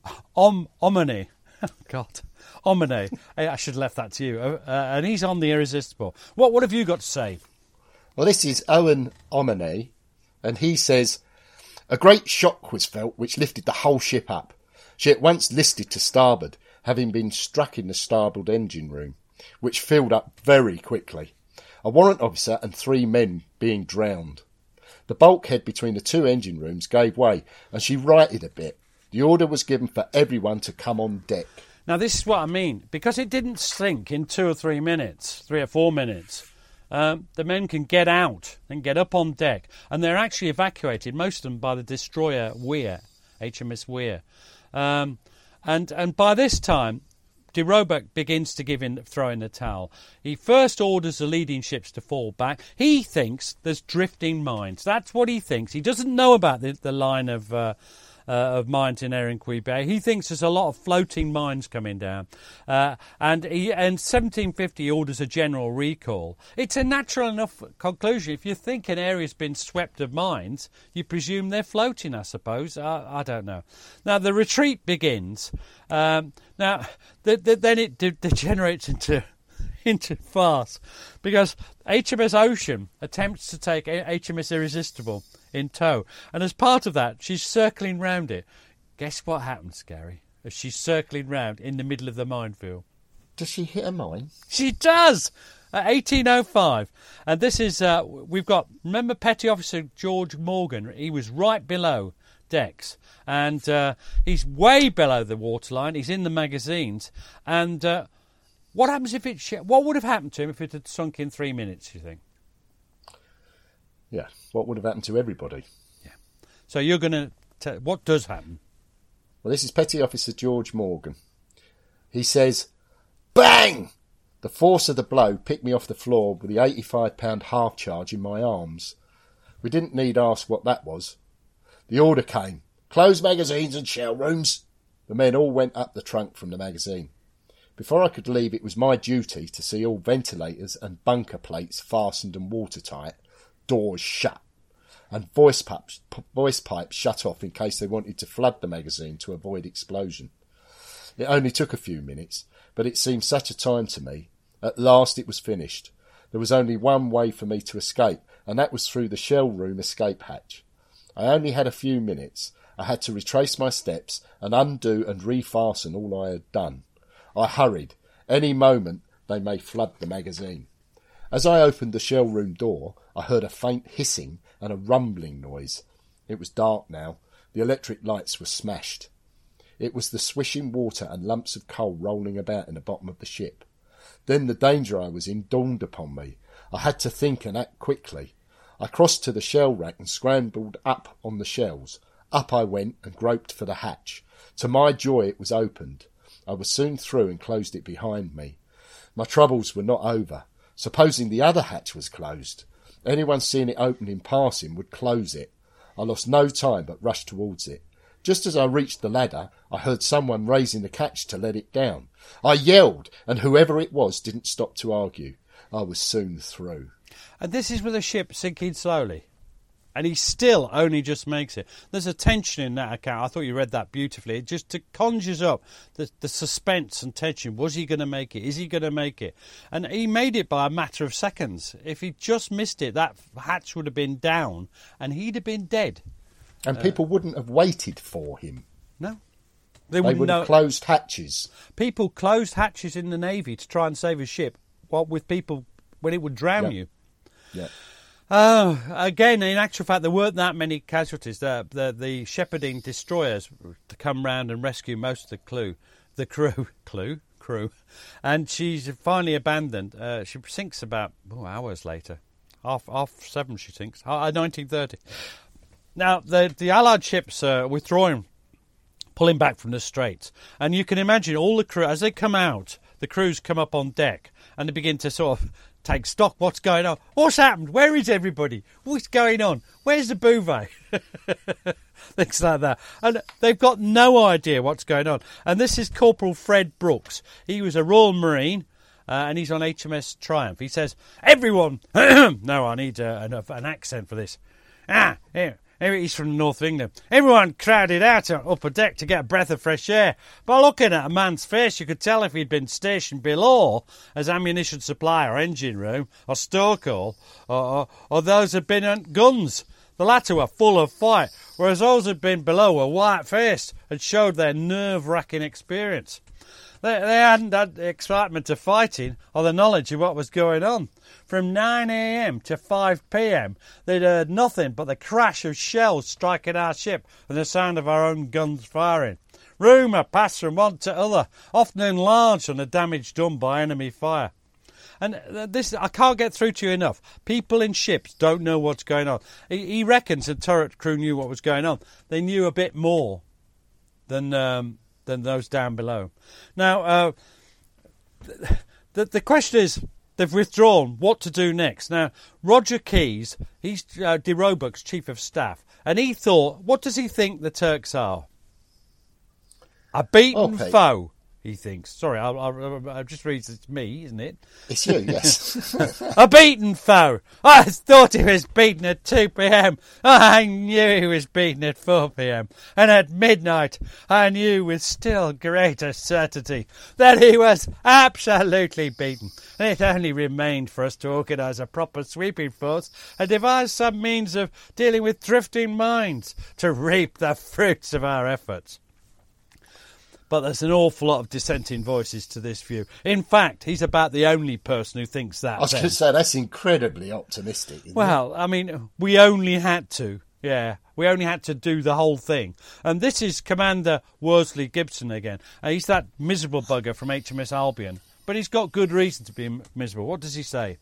Om Omine. God, Omine. I should have left that to you. Uh, and he's on the Irresistible. What what have you got to say? Well, this is Owen Omine. And he says, a great shock was felt which lifted the whole ship up. She at once listed to starboard, having been struck in the starboard engine room, which filled up very quickly, a warrant officer and three men being drowned. The bulkhead between the two engine rooms gave way, and she righted a bit. The order was given for everyone to come on deck. Now, this is what I mean. Because it didn't sink in two or three minutes, three or four minutes, Um, the men can get out and get up on deck, and they're actually evacuated, most of them by the destroyer Weir, H M S Weir. Um, and and by this time, de Roebuck begins to give in, throw in the towel. He first orders the leading ships to fall back. He thinks there's drifting mines. That's what he thinks. He doesn't know about the, the line of uh, uh, of mines in Erinquois Bay. He thinks there's a lot of floating mines coming down. Uh, and he, in seventeen fifty, he orders a general recall. It's a natural enough conclusion. If you think an area's been swept of mines, you presume they're floating, I suppose. I, I don't know. Now, the retreat begins. Um, now, the, the, then it de- degenerates into into farce because H M S Ocean attempts to take H M S Irresistible in tow, and as part of that, she's circling round it. Guess what happens, Gary? As she's circling round in the middle of the minefield. Does she hit a mine? She does. At eighteen oh five, and this is uh, we've got. Remember, Petty Officer George Morgan. He was right below decks, and uh, he's way below the waterline. He's in the magazines, and uh, what happens if it? Sh- what would have happened to him if it had sunk in three minutes? You think? Yeah. What would have happened to everybody? Yeah. So you're going to tell what does happen? Well, this is Petty Officer George Morgan. He says, "Bang!" The force of the blow picked me off the floor with the eighty-five pound half charge in my arms. We didn't need ask what that was. The order came, close magazines and shell rooms. The men all went up the trunk from the magazine. Before I could leave, it was my duty to see all ventilators and bunker plates fastened and watertight, doors shut, and voice pipes, voice pipes shut off in case they wanted to flood the magazine to avoid explosion. It only took a few minutes, but it seemed such a time to me. At last it was finished. There was only one way for me to escape, and that was through the shell room escape hatch. I only had a few minutes. I had to retrace my steps and undo and refasten all I had done. I hurried. Any moment they may flood the magazine. As I opened the shell room door, I heard a faint hissing and a rumbling noise. It was dark now. The electric lights were smashed. It was the swishing water and lumps of coal rolling about in the bottom of the ship. Then the danger I was in dawned upon me. I had to think and act quickly. I crossed to the shell rack and scrambled up on the shells. Up I went and groped for the hatch. To my joy it was opened. I was soon through and closed it behind me. My troubles were not over. Supposing the other hatch was closed. Anyone seeing it open in passing would close it. I lost no time but rushed towards it. Just as I reached the ladder, I heard someone raising the catch to let it down. I yelled, and whoever it was didn't stop to argue. I was soon through. And this is with a ship sinking slowly. And he still only just makes it. There's a tension in that account. I thought you read that beautifully. It just to conjures up the, the suspense and tension. Was he going to make it? Is he going to make it? And he made it by a matter of seconds. If he just missed it, that hatch would have been down and he'd have been dead. And people uh, wouldn't have waited for him. No. They, they would have know. closed hatches. People closed hatches in the Navy to try and save a ship while with people when it would drown yeah. you. Yeah. Oh, again, in actual fact, there weren't that many casualties. The, the, the shepherding destroyers to come round and rescue most of the crew, the crew, crew, crew, and she's finally abandoned. Uh, she sinks about oh, hours later, half half seven. She sinks. Uh, nineteen thirty. Now the the Allied ships are withdrawing, pulling back from the straits, and you can imagine all the crew as they come out. The crews come up on deck and they begin to sort of take stock. What's going on? What's happened? Where is everybody? What's going on? Where's the bouvet? Things like that. And they've got no idea what's going on. And this is Corporal Fred Brooks. He was a Royal Marine uh, and he's on H M S Triumph. He says, everyone... no, I need uh, an, an accent for this. Ah, here. He's from the north of England. Everyone crowded out on upper deck to get a breath of fresh air. By looking at a man's face, you could tell if he'd been stationed below as ammunition supply or engine room or stoke hall, or, or, or those had been on guns. The latter were full of fight, whereas those who'd been below were white-faced and showed their nerve-wracking experience. They, they hadn't had the excitement of fighting or the knowledge of what was going on. From nine a.m. to five p.m. they'd heard nothing but the crash of shells striking our ship and the sound of our own guns firing. Rumour passed from one to other, often enlarged on the damage done by enemy fire. And this, I can't get through to you enough. People in ships don't know what's going on. He, he reckons the turret crew knew what was going on. They knew a bit more than... Um, than those down below. Now, uh, the the question is, they've withdrawn. What to do next? Now, Roger Keyes, he's uh, de Roebuck's chief of staff, and he thought, what does he think the Turks are? A beaten okay. foe, he thinks. Sorry, I'll, I'll, I'll just read it's me, isn't it? It's you, yes. A beaten foe. I thought he was beaten at two p.m. I knew he was beaten at four p.m. And at midnight, I knew with still greater certainty that he was absolutely beaten. And it only remained for us to organise a proper sweeping force and devise some means of dealing with drifting minds to reap the fruits of our efforts. But there's an awful lot of dissenting voices to this view. In fact, he's about the only person who thinks that. I was going to say, that's incredibly optimistic. Isn't well, it? I mean, we only had to. Yeah, we only had to do the whole thing. And this is Commander Worsley Gibson again. Uh, he's that miserable bugger from H M S Albion. But he's got good reason to be m- miserable. What does he say?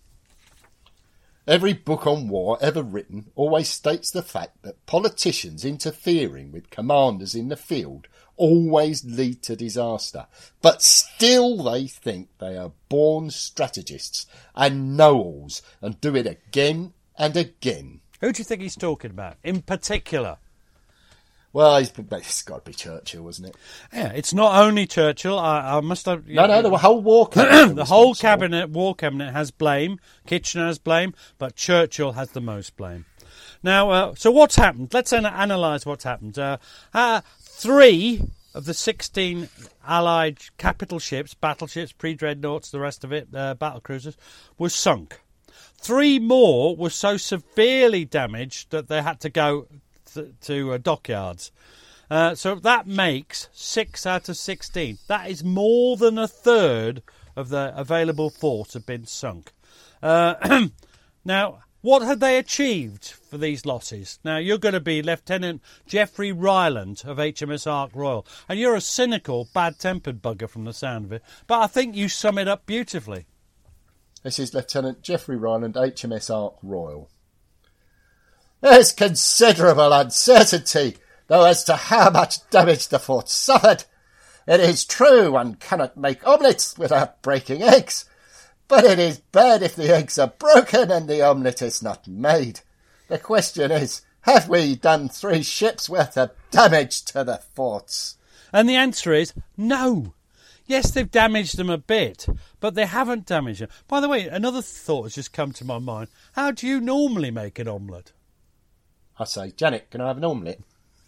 Every book on war ever written always states the fact that politicians interfering with commanders in the field always lead to disaster. But still they think they are born strategists and know-alls and do it again and again. Who do you think he's talking about in particular? Well, he's, it's got to be Churchill, wasn't it? Yeah, it's not only Churchill. I, I must have... No, no, the whole war cabinet. the whole cabinet, war cabinet has blame. Kitchener has blame, but Churchill has the most blame. Now, uh, so what's happened? Let's an- analyse what's happened. Uh, uh, three of the sixteen Allied capital ships, battleships, pre-dreadnoughts, the rest of it, uh, battle cruisers, were sunk. Three more were so severely damaged that they had to go th- to uh, dockyards. Uh, so that makes six out of sixteen. That is more than a third of the available force have been sunk. Uh, now, what had they achieved for these losses? Now, you're going to be Lieutenant Geoffrey Ryland of H M S Ark Royal, and you're a cynical, bad-tempered bugger from the sound of it, but I think you sum it up beautifully. This is Lieutenant Geoffrey Ryland, H M S Ark Royal. There's considerable uncertainty, though, as to how much damage the fort suffered. It is true one cannot make omelettes without breaking eggs, but it is bad if the eggs are broken and the omelette is not made. The question is, have we done three ships' worth of damage to the forts? And the answer is no. Yes, they've damaged them a bit, but they haven't damaged them. By the way, another thought has just come to my mind. How do you normally make an omelette? I say, Janet, can I have an omelette?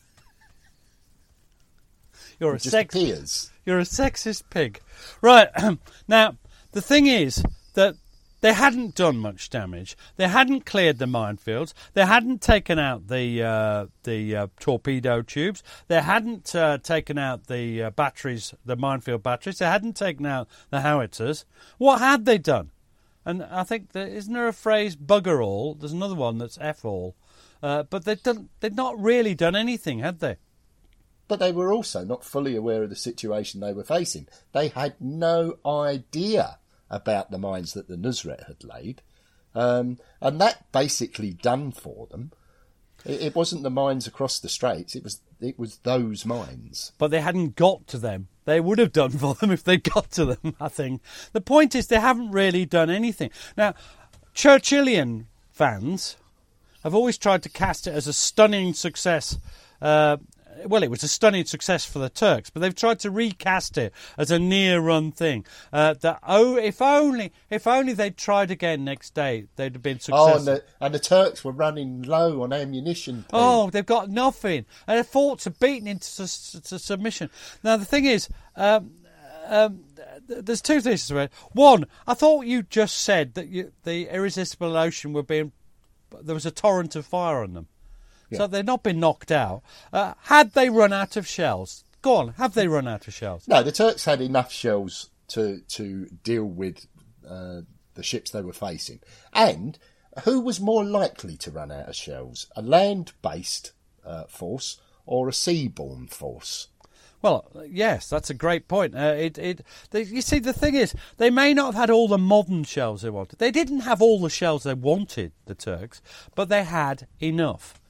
You're a just sex- appears. You're a sexist pig. Right, now, the thing is that they hadn't done much damage. They hadn't cleared the minefields. They hadn't taken out the uh, the uh, torpedo tubes. They hadn't uh, taken out the uh, batteries, the minefield batteries. They hadn't taken out the howitzers. What had they done? And I think, there, isn't there a phrase, bugger all? There's another one that's F all. Uh, but they'd, done, they'd not really done anything, had they? But they were also not fully aware of the situation they were facing. They had no idea about the mines that the Nusret had laid. Um, and that basically done for them. It, it wasn't the mines across the straits, it was it was those mines. But they hadn't got to them. They would have done for them if they got to them, I think. The point is they haven't really done anything. Now, Churchillian fans have always tried to cast it as a stunning success. Uh, well, it was a stunning success for the Turks, but they've tried to recast it as a near-run thing. Uh, that oh, if only, if only they'd tried again next day, they'd have been successful. Oh, and the, and the Turks were running low on ammunition. Pete. Oh, they've got nothing, and their forts are beaten into su- su- submission. Now, the thing is, um, um, there's two things to it. One, I thought you just said that you, the Irresistible Ocean were being. There was a torrent of fire on them. Yeah. So they've not been knocked out. Uh, had they run out of shells? Go on, have they run out of shells? No, the Turks had enough shells to to deal with uh, the ships they were facing. And who was more likely to run out of shells? A land-based uh, force or a seaborne force? Well, yes, that's a great point. Uh, it, it, they, you see, the thing is, they may not have had all the modern shells they wanted. They didn't have all the shells they wanted, the Turks, but they had enough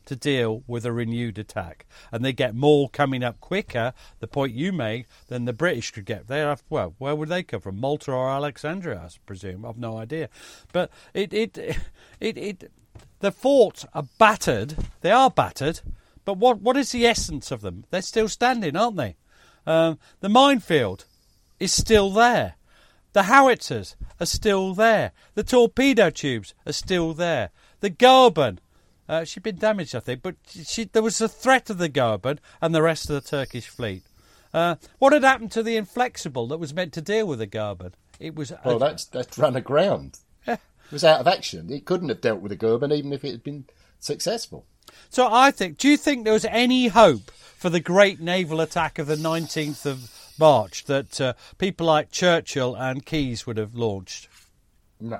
to deal with a renewed attack, and they get more coming up quicker, the point you made, than the British could get. They have, well, where would they come from? Malta or Alexandria, I presume. I've no idea. But it, it, it, it, the forts are battered. They are battered. But what, what is the essence of them? They're still standing, aren't they? Um, the minefield is still there. The howitzers are still there. The torpedo tubes are still there. The Goeben, uh, she'd been damaged, I think, but she, there was a threat of the Goeben and the rest of the Turkish fleet. Uh, what had happened to the Inflexible that was meant to deal with the Goeben? It was well, a, that's that's run aground. Yeah. It was out of action. It couldn't have dealt with the Goeben even if it had been successful. So I think, do you think there was any hope for the great naval attack of the nineteenth of March that uh, people like Churchill and Keyes would have launched? No.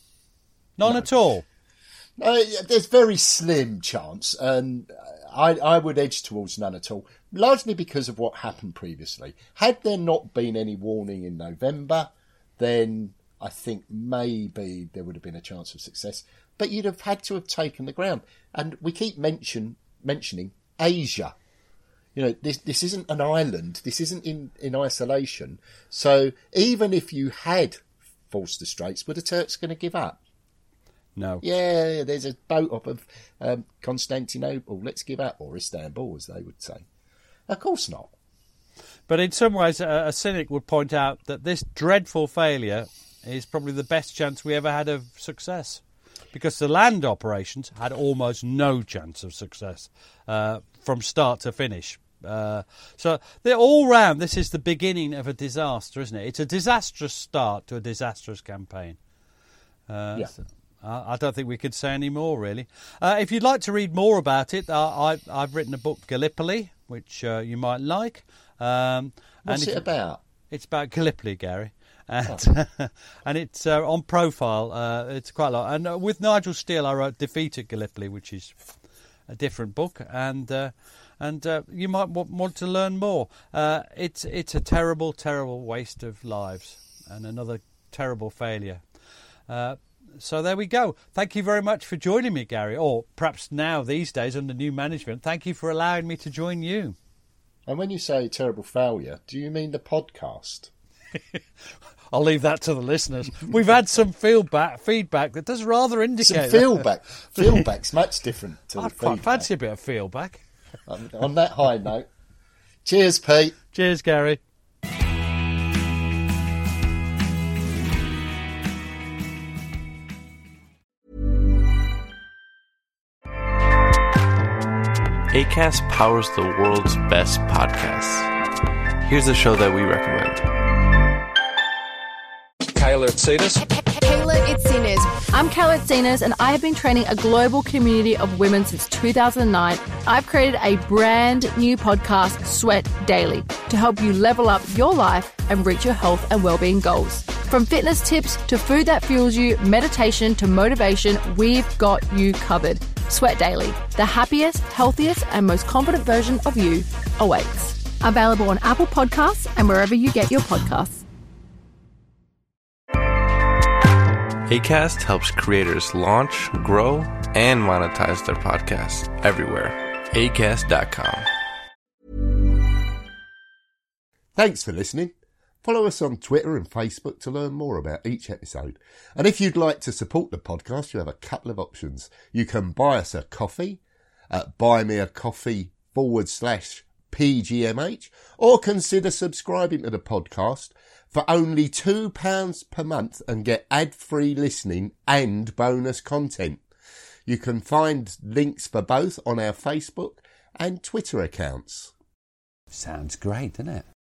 None no. at all? Uh, there's very slim chance, and I, I would edge towards none at all, largely because of what happened previously. Had there not been any warning in November, then I think maybe there would have been a chance of success. But you'd have had to have taken the ground. And we keep mention, mentioning Asia. You know, this this isn't an island. This isn't in, in isolation. So even if you had forced the Straits, were the Turks going to give up? No. Yeah, there's a boat off of um, Constantinople. Let's give up. Or Istanbul, as they would say. Of course not. But in some ways, a, a cynic would point out that this dreadful failure is probably the best chance we ever had of success. Because the land operations had almost no chance of success uh, from start to finish. Uh, so they're all round. This is the beginning of a disaster, isn't it? It's a disastrous start to a disastrous campaign. Uh, yeah. So I, I don't think we could say any more, really. Uh, if you'd like to read more about it, uh, I, I've written a book, Gallipoli, which uh, you might like. Um, What's and it about? It's about Gallipoli, Gary. And, oh. and it's uh, on Profile. Uh, it's quite a lot. And uh, with Nigel Steele, I wrote Defeat at Gallipoli, which is a different book. And uh, and uh, you might w- want to learn more. Uh, it's it's a terrible, terrible waste of lives and another terrible failure. Uh, so there we go. Thank you very much for joining me, Gary. Or perhaps now, these days, under new management, thank you for allowing me to join you. And when you say terrible failure, do you mean the podcast? I'll leave that to the listeners. We've had some feedback, feedback that does rather indicate... Some feedback. Feedback's much different to I'd the quite feedback. fancy a bit of feedback. On, on that high note, cheers, Pete. Cheers, Gary. Acast powers the world's best podcasts. Here's a show that we recommend. Kayla Itsinas. Kayla Itsinas. I'm Kayla Itsinas, and I have been training a global community of women since two thousand nine. I've created a brand new podcast, Sweat Daily, to help you level up your life and reach your health and well-being goals. From fitness tips to food that fuels you, meditation to motivation, we've got you covered. Sweat Daily, the happiest, healthiest, and most confident version of you awaits. Available on Apple Podcasts and wherever you get your podcasts. Acast helps creators launch, grow, and monetize their podcasts everywhere. Acast dot com. Thanks for listening. Follow us on Twitter and Facebook to learn more about each episode. And if you'd like to support the podcast, you have a couple of options. You can buy us a coffee at buymeacoffee forward slash PGMH, or consider subscribing to the podcast for only two pounds per month and get ad-free listening and bonus content. You can find links for both on our Facebook and Twitter accounts. Sounds great, doesn't it?